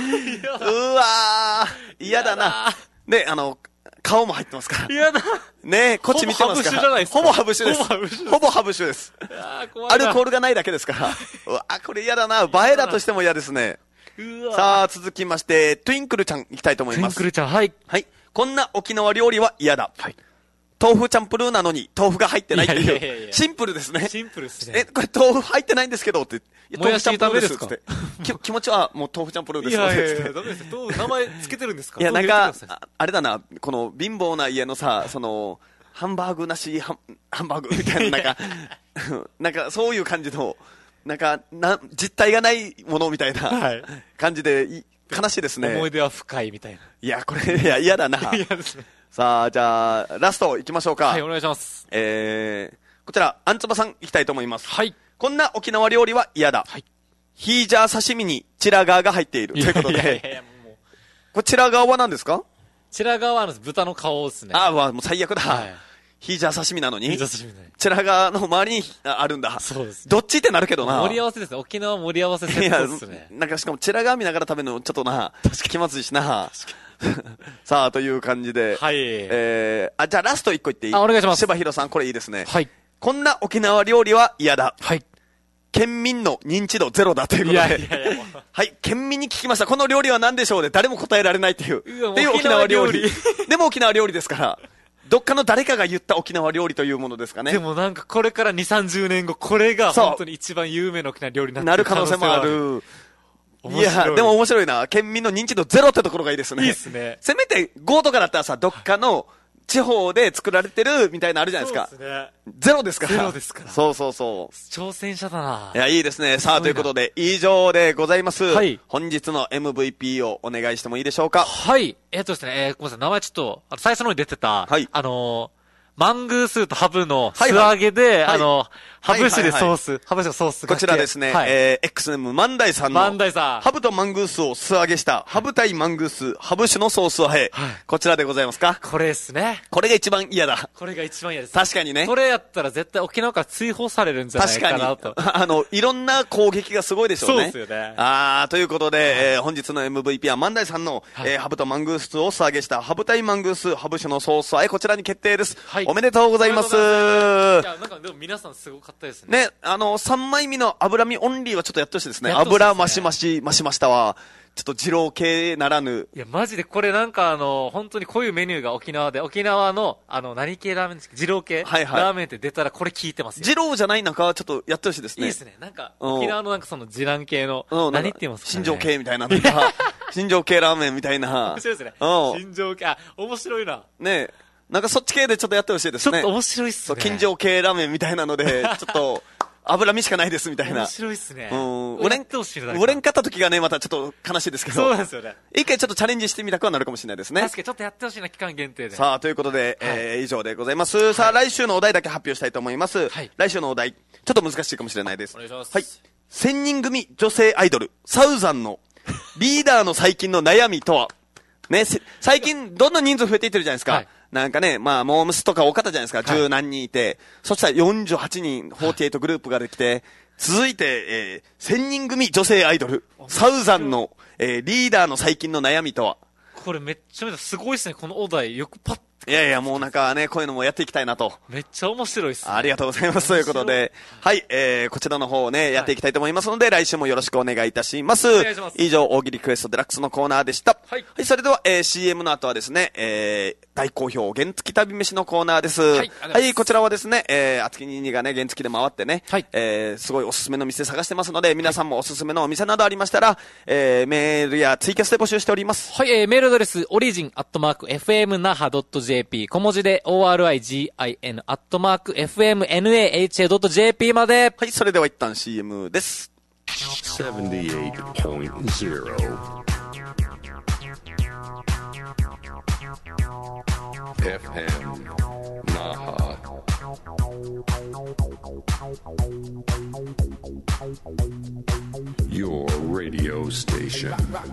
わー、嫌だな。で、顔も入ってますから。 嫌だ。 ね、こっち見てますから。ほぼハブ酒じゃないですか。ほぼハブ酒です。アルコールがないだけですから。うわー、これ嫌だな。映えだとしても嫌ですね。さあ、続きまして、トゥインクルちゃん行きたいと思います。 トゥインクルちゃん、はい。 はい。こんな沖縄料理は嫌だ。はい。豆腐チャンプルーなのに豆腐が入ってないっていう。シンプルですね。 シンプルですね。 これ豆腐入ってないんですけどって。 豆腐チャンプルーですか？ 気持ちはもう豆腐チャンプルーです。 いや、ダメですよ。名前つけてるんですか？ いや、なんか、あれだな、この貧乏な家のさ、ハンバーグなし、ハンバーグみたいな、なんかそういう感じの、なんか、実体がないものみたいな感じで、悲しいですね。 思い出は深いみたいな。 いや、これ、嫌だな。 嫌ですね。 さあ、じゃあ、ラスト行きましょうか。 はい、お願いします。 こちら、あんつばさん行きたいと思います。 はい。 こんな沖縄料理は嫌だ。はい。ヒージャー刺身にチラガーが入っている。ということで。これチラガーは何ですか？ チラガーは豚の顔ですね。 もう最悪だ。はい。ヒージャー刺身なのに。 ヒージャー刺身ね。 チラガーの周りにあるんだ。 そうです。 どっちってなるけどな。 盛り合わせですね。沖縄盛り合わせセットですね。 なんかしかもチラガー見ながら食べるのちょっとな、気まずいしな。さあ、という感じで。 はい。 じゃあラスト1個言っていい？ お願いします。 柴弘さん、これいいですね。 はい。 こんな沖縄料理は嫌だ。 はい。 県民の認知度ゼロだということで。はい、県民に聞きました。この料理は何でしょうで、誰も答えられないっていう。っていう沖縄料理。でも沖縄料理ですから。どっかの誰かが言った沖縄料理というものですかね。 でもなんかこれから2、30年後、これが本当に一番有名な沖縄料理になってる可能性もある。いや、でも面白いな。県民の認知度ゼロってところがいいですね。 いいですね。 せめて5とかだったらさ、どっかの地方で作られてるみたいなのあるじゃないですか。 そうですね。 ゼロですから。 ゼロですから。 そう。 挑戦者だな。 いや、いいですね。さあ、ということで、以上でございます。 はい。 本日の MVP をお願いしてもいいでしょうか。 はい。ですね、ごめんなさい、名前ちょっと、最初の方に出てた、はい。マングースとハブの素揚げで、ハブ酒でソース、ハブ酒のソースこちらですね、XM 万代さんの、ハブとマングースを素揚げした、ハブ対マングース、ハブ酒のソース和え、こちらでございますか？ これですね。 これが一番嫌だ。 これが一番嫌です。 確かにね。 これやったら絶対沖縄から追放されるんじゃないかなと。 確かに。いろんな攻撃がすごいでしょうね。 そうですよね。 ということで、本日の MVP は万代さんの、ハブとマングースを素揚げした、ハブ対マングース、ハブ酒のソース和え、こちらに決定です。おめでとうございます。いや、なんかでも皆さんすごかったですね。 ね、3枚身の脂身オンリーはちょっとやってほしいですね。油増しましたわ。ちょっと二郎系ならぬ。 いや、マジでこれなんか本当にこういうメニューが沖縄の、何系ラーメンですか？二郎系ラーメンって出たらこれ聞いてますよ。 二郎じゃない中、ちょっとやってほしいですね。 いいですね。なんか、沖縄のなんかその二蘭系の、何って言いますかね？ 新庄系みたいな。新庄系ラーメンみたいな。 面白いですね。新庄系、面白いな。 ねえ。なんかそっち系でちょっとやってほしいですね。 ちょっと面白いっすね。 金城系ラーメンみたいなので、ちょっと、脂身しかないですみたいな。 面白いっすね。 売れんかった時がね、またちょっと悲しいですけど。 そうなんですよね。 一回ちょっとチャレンジしてみたくはなるかもしれないですね。 確かにちょっとやってほしいな、期間限定で。 さあ、ということで、以上でございます。さあ、来週のお題だけ発表したいと思います。来週のお題、ちょっと難しいかもしれないです。 お願いします。 はい。1000人組女性アイドル、サウザンのリーダーの最近の悩みとはね、最近どんどん人数増えていってるじゃないですか。はい、なんかね、まあ、モームスとか多かったじゃないですか。10何人いて。そしたら48人、48グループができて、続いて、1000人組女性アイドル、サウザンの、リーダーの最近の悩みとは。 これめっちゃすごいですね、このお題。よくパッいやいや、もうなんかね、こういうのもやっていきたいなと。 めっちゃ面白いっすね。 ありがとうございます。ということで、はい、こちらの方をね、やっていきたいと思いますので、来週もよろしくお願いいたします。 お願いします。 以上、大喜利クエストデラックスのコーナーでした。はい。はい、それでは、CM の後はですね、大好評、原付旅飯のコーナーです。はい。はい、こちらはですね、あつきににがね、原付で回ってね、はい。すごいおすすめの店探してますので、皆さんもおすすめのお店などありましたら、メールやツイキャスで募集しております。 はい、メールアドレス、origin@fmnaha.jp、小文字でorigin@fmnaha.jp まで。 はい、それでは一旦 CM です。 78.0 FM Naha Your radio station。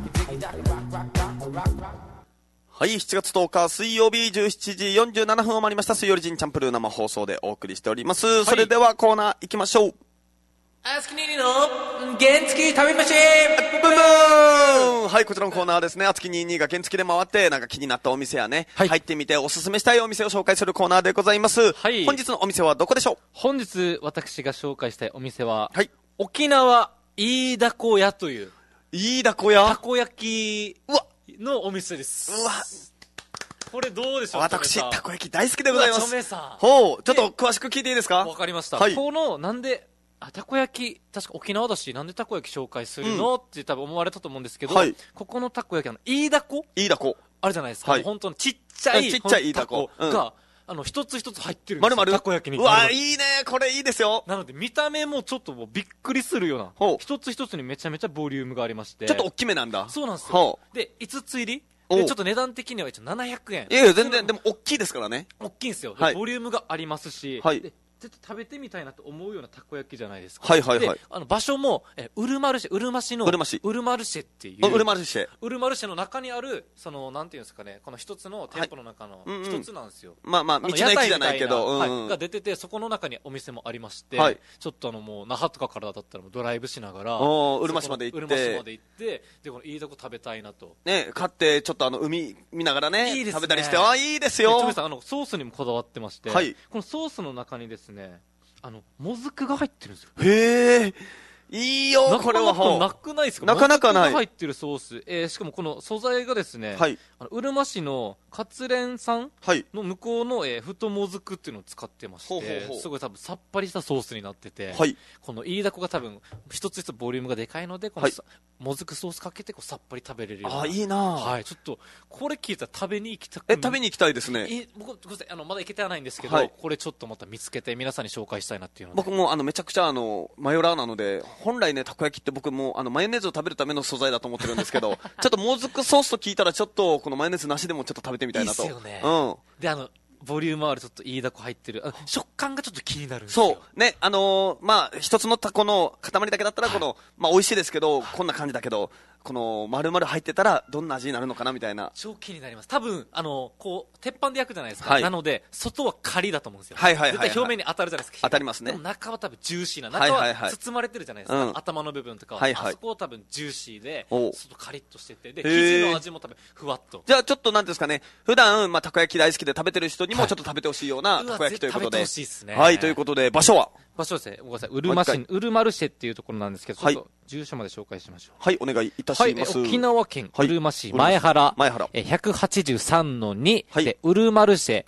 はい、7月10日水曜日17時47分を回りました。水曜日人チャンプルー生放送でお送りしております。はい、それではコーナー行きましょう。 あつきににの原付旅飯ブンブン。はい、こちらのコーナーですね。あつきににが原付で回ってなんか気になったお店やね、はい、入ってみておすすめしたいお店を紹介するコーナーでございます。はい、本日のお店はどこでしょう？ 本日私が紹介したいお店は、はい、沖縄飯田小屋という飯田小屋たこ焼きのお店です。 うわ、 これどうでしょう？ 私たこ焼き大好きでございます。 さん、 ほう、ちょっと詳しく聞いていいですか？ わかりました。はい、このなんでたこ焼き、確か沖縄だし、なんでたこ焼き紹介するの、って多分思われたと思うんですけど、はい、ここのたこ焼き飯田子あるじゃないですか。はい、本当にちっちゃい飯田子が、一つ一つ入ってるんですよ。たこ焼きに。 うわ、いいね、これいいですよ。 なので見た目もちょっともうびっくりするような、一つ一つにめちゃめちゃボリュームがありまして。 ちょっと大きめなんだ。 そうなんですよ。で、5つ入りで、ちょっと値段的には一応700円。 いやいや、全然、でも大きいですからね。 大きいんですよ。はい、ボリュームがありますし、はい、ちょっと食べてみたいなと思うようなたこ焼きじゃないですか。 はいはいはい。 で、場所も、うるまるしの、うるま市っていう。 うるまる市の中にある、なんていうんですかね、この一つの店舗の中の一つなんですよ。 まあまあ、道の駅じゃないけど、 が出てて、そこの中にお店もありまして、はい、ちょっともう、那覇とかからだったらドライブしながら、 うるま市まで行って、 で、このいいとこ食べたいなと。 ね、買って、ちょっと海見ながらね、食べたりして、いいですよ。 ちょめさん、ソースにもこだわってまして、はい、このソースの中にですね、もずくが入ってるんですよ。 へえ、いいよ、これは。 なくないですか？ なかなかない。 もずくが入ってるソース。しかもこの素材がですね、はい、うるま市の勝連さんの向こうの、太もずくっていうのを使ってまして、すごい多分さっぱりしたソースになってて、はい、この飯田子が多分一つ一つボリュームがでかいので、この、はい、もずくソースかけてさっぱり食べれるような。 あ、いいな。 はい、ちょっとこれ聞いたら食べに行きたく。 食べに行きたいですね。 僕ごめんなさい、まだ行けてはないんですけど、はい、これちょっとまた見つけて皆さんに紹介したいなっていうので。 僕もめちゃくちゃマヨラーなので、本来ね、たこ焼きって僕もマヨネーズを食べるための素材だと思ってるんですけど、ちょっともずくソースと聞いたらちょっとこのマヨネーズなしでもちょっと食べてみたいなと。 いいですよね。うん。でボリュームあるちょっといいだこ入ってる。食感がちょっと気になるんですよ。 そう。ね、まあ、一つのタコの塊だけだったら、はい、まあ、美味しいですけど、こんな感じだけど、この、丸々入ってたら、どんな味になるのかなみたいな。 超気になります。多分、鉄板で焼くじゃないですか。はい、なので、外はカリだと思うんですよ。 はいはいはい、はい。 絶対表面に当たるじゃないですか。 当たりますね。 でも中は多分ジューシーな。中は包まれてるじゃないですか。はいはいはい、頭の部分とかは。はいはい、あそこは多分ジューシーで、外カリッとしてて、で、生地の味も多分ふわっと。 じゃあ、ちょっとなんですかね、普段、まあ、たこ焼き大好きで食べてる人にもちょっと食べてほしいようなたこ焼きということで。 食べてほしいですね。 はい、ということで、場所はですね、ごめんなさい、うるまる市っていうところなんですけど、ちょっと住所まで紹介しましょう。 はい、お願いいたします。 はい、沖縄県うるま市前原、183-2、で、うるまる市、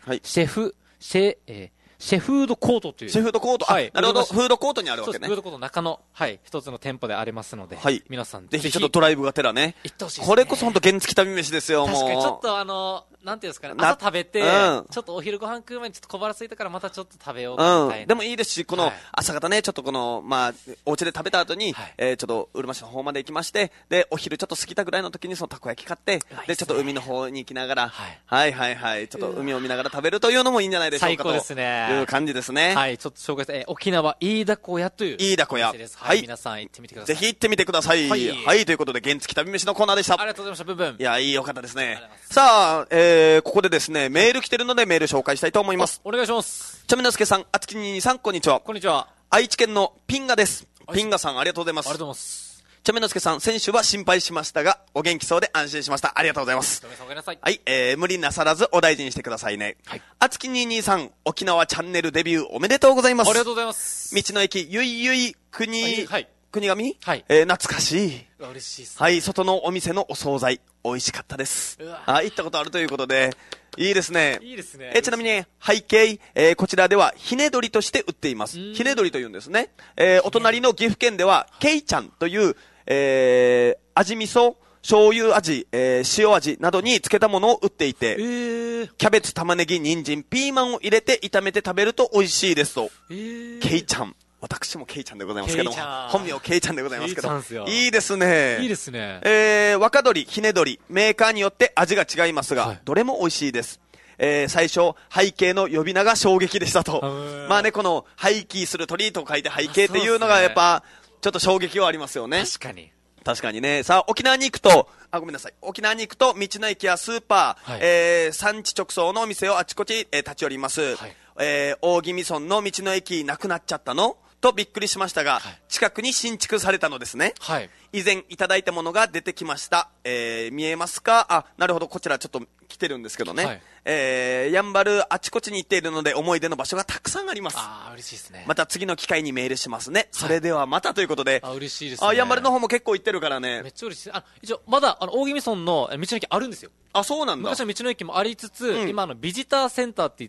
シェフードコートという。 シェフードコート、はい。なるほど。フードコートにあるわけね。 フードコートの中の、はい、一つの店舗でありますので、はい。皆さんぜひちょっとドライブがてらね。 行ってほしいですね。 これこそ本当原付旅飯ですよ、もう。 確かにちょっとなんていうんですかね、朝食べて、ちょっとお昼ご飯食う前にちょっと小腹空いたからまたちょっと食べようかみたいな。 でもいいですし、この朝方ね、ちょっとまあ、お家で食べた後に、ちょっとうるま市の方まで行きまして、で、お昼ちょっと過ぎたぐらいの時にそのたこ焼き買って、で、ちょっと海の方に行きながら、はいはいはい、ちょっと海を見ながら食べるというのもいいんじゃないでしょうかと。 最高ですね。 いいう感じですね。 はい、ちょっと紹介した、沖縄飯田小屋という飯田小屋です。はい、皆さん行ってみてください。 ぜひ行ってみてください。はい、ということで原付旅飯のコーナーでした。 ありがとうございました。ブンブン。 いや、いいよかったですね。さあ、ここでですね、メール来てるのでメール紹介したいと思います。 お願いします。 ちゃめなすけさん、あつきににさん、こんにちは。 こんにちは。 愛知県のピンガです。ピンガさん、ありがとうございます。 ありがとうございます。 ちゃめのすけさん、先週は心配しましたが、お元気そうで安心しました。ありがとうございます。 ごめんなさい。 はい、無理なさらずお大事にしてくださいね。はい。あつき22さん、沖縄チャンネルデビューおめでとうございます。 ありがとうございます。 道の駅、ゆいゆい国、 はい。 国神、 はい。 懐かしい。 嬉しいです、ね。 はい、外のお店のお惣菜、美味しかったです。行ったことあるということで、いいですね。 いいですね。 ちなみに、背景、こちらでは、ひね鶏として売っています。ひね鶏というんですね。お隣の岐阜県では、けいちゃんという、味味噌、醤油味、塩味などに漬けたものを売っていて、キャベツ、玉ねぎ、人参、ピーマンを入れて炒めて食べると美味しいですと。けいちゃん。私もけいちゃんでございますけども、本名けいちゃんでございますけど、いいですね。 いいですね。 若鶏、ひね鶏、メーカーによって味が違いますが、どれも美味しいです。最初、背景の呼び名が衝撃でしたと。まあね、この、廃棄する鳥と書いて背景っていうのがやっぱ、ちょっと衝撃はありますよね。 確かに。 確かにね。さあ、沖縄に行くと、ごめんなさい。沖縄に行くと、道の駅やスーパー、産地直送のお店をあちこち、立ち寄ります。大宜味村の道の駅なくなっちゃったのとびっくりしましたが、近くに新築されたのですね。以前いただいたものが出てきました。見えますか？なるほど、こちらちょっと来てるんですけどね。やんばるあちこちに行っているので思い出の場所がたくさんあります。 嬉しいですね。 また次の機会にメールしますね。それではまたということで。 嬉しいですね。 やんばるの方も結構行ってるからね。 めっちゃ嬉しい。一応、まだ、大宜味村の道の駅あるんですよ。 そうなんだ。 昔の道の駅もありつつ、今ビジターセンターって言って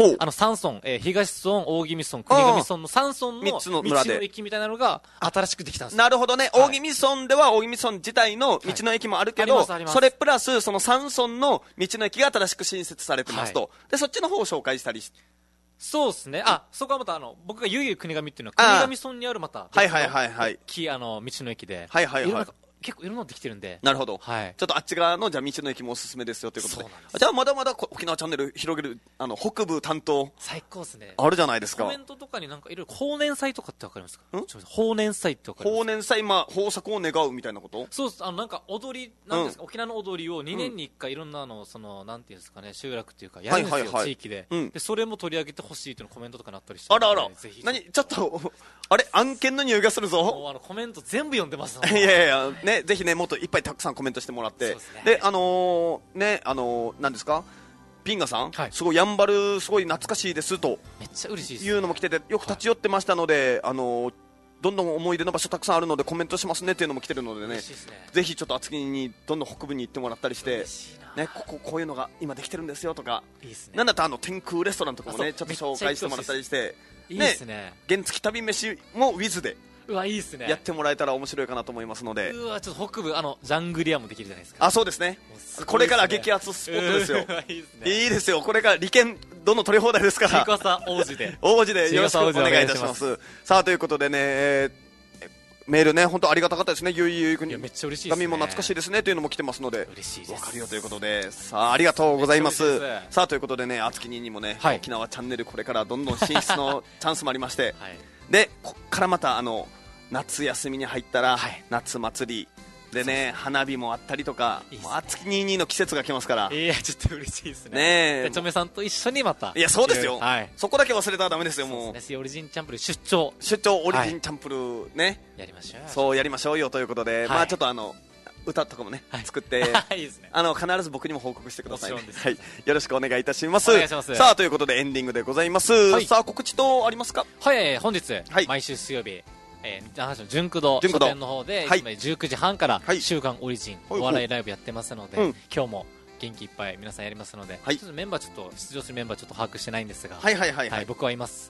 、3村、東村、大宜味村、国頭村の3村の道の駅みたいなのが新しくできたんですよ。 なるほどね。大宜味村では大宜味村自体の道の駅もあるけど、それプラスその3村の道の駅が新しく新設されてますと。で、そっちの方を紹介したりして。 そうですね。そこはまた僕がゆいゆい国頭っていうのは、国頭村にあるまた、 大きい道の駅で、結構いろんなのできてるんで。 なるほど。ちょっとあっち側の、じゃあ道の駅もおすすめですよということで。じゃあまだまだ沖縄チャンネル広げる、北部担当。 最高ですね。 あるじゃないですか。 コメントとかになんかいろいろ、豊年祭とかってわかりますか？豊年祭ってわかりますか？ 豊年祭、豊作を願うみたいなこと？ そうです。なんか踊り、なんですか、沖縄の踊りを2年に1回いろんななんていうんですかね、集落っていうか、やるんですよ、地域で。で、それも取り上げてほしいというコメントとかになったりして。 あら。何ちょっと、案件の匂いがするぞ。 もうコメント全部読んでますいや、ね、ぜひね、もっといっぱいたくさんコメントしてもらって。で、何ですか？ピンガさん、すごいやんばるすごい懐かしいですと。 めっちゃ嬉しいです。 いうのも来てて、よく立ち寄ってましたので、どんどん思い出の場所たくさんあるのでコメントしますねっていうのも来てるのでね、ぜひちょっと厚木にどんどん北部に行ってもらったりして、ね、こういうのが今できてるんですよとか、なんだったら天空レストランとかもね、ちょっと紹介してもらったりして、ね、原付旅飯もウィズで。いいですね。やってもらえたら面白いかなと思いますので。 ちょっと北部、ジャングリアもできるじゃないですか。 そうですね。これから激アツスポットですよ。いいですよ。これから利権どんどん取り放題ですから。 シークワーサー王子で。 王子でよろしくお願いいたします。さあ、ということでね、メールね、本当ありがたかったですね。ゆいゆい君。 めっちゃ嬉しいですね。 紙も懐かしいですねというのも来てますので。 嬉しいです。 わかるよということで、さあ、ありがとうございます。さあ、ということでね、あつきにもね、沖縄チャンネルこれからどんどん進出のチャンスもありまして、で、こっからまた夏休みに入ったら、夏祭りでね、花火もあったりとか、暑き22の季節が来ますから。 ちょっと嬉しいですね。ね、ちょめさんと一緒にまた。 いや、そうですよ。そこだけ忘れたらダメですよ、もう。 そうですね、オリジンチャンプル出張オリジンチャンプルね。 やりましょう。 そう、やりましょうよということで、ちょっと歌とかもね、作って、必ず僕にも報告してくださいね。はい。よろしくお願いいたします。さあ、ということでエンディングでございます。さあ、告知とありますか？ はい、本日、毎週水曜日、那覇市の純駆動書店の方で、19時半から週刊オリジンお笑いライブやってますので、今日も元気いっぱい皆さんやりますので、メンバーちょっと出場するメンバーちょっと把握してないんですが、僕はいます。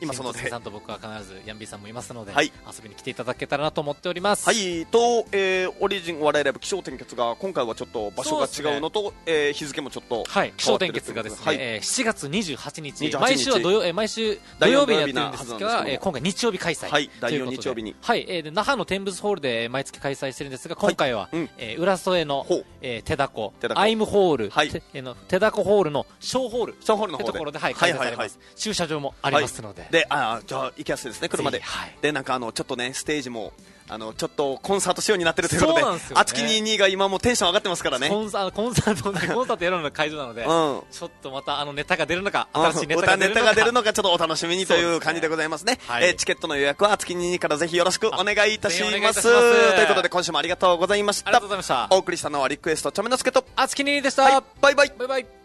いますので、 さんと僕は必ずヤンビーさんもいますので、 はい、 遊びに来ていただけたらなと思っております。 はいと、オリジンお笑いライブ起承転結が今回はちょっと場所が違うのと、日付もちょっとはい、起承転結がですね、はい、7月28日毎週土曜日にやってるんですが、今回日曜日開催、 はい、第4日曜日に、 はい、で那覇の天仏ホールで毎月開催してるんですが、今回は、浦添の手だこアイムホール、はい、手だこホールの小ホールのところで、はい、開催されます。駐車場もありますので、 で、じゃあ行きやすいですね、車で。で、なんかちょっとね、ステージもちょっとコンサート仕様になってるということで、あつき22が今もテンション上がってますからね。 コンサートやるのが会場なので、ちょっとまたネタが出るのか、新しいネタが出るのか、 ちょっとお楽しみにという感じでございますね。チケットの予約はあつき22からぜひよろしくお願いいたします。ということで今週もありがとうございました。 ありがとうございました。 お送りしたのはリクエストチョメの助とあつき22でした。 バイバイ。 バイバイ。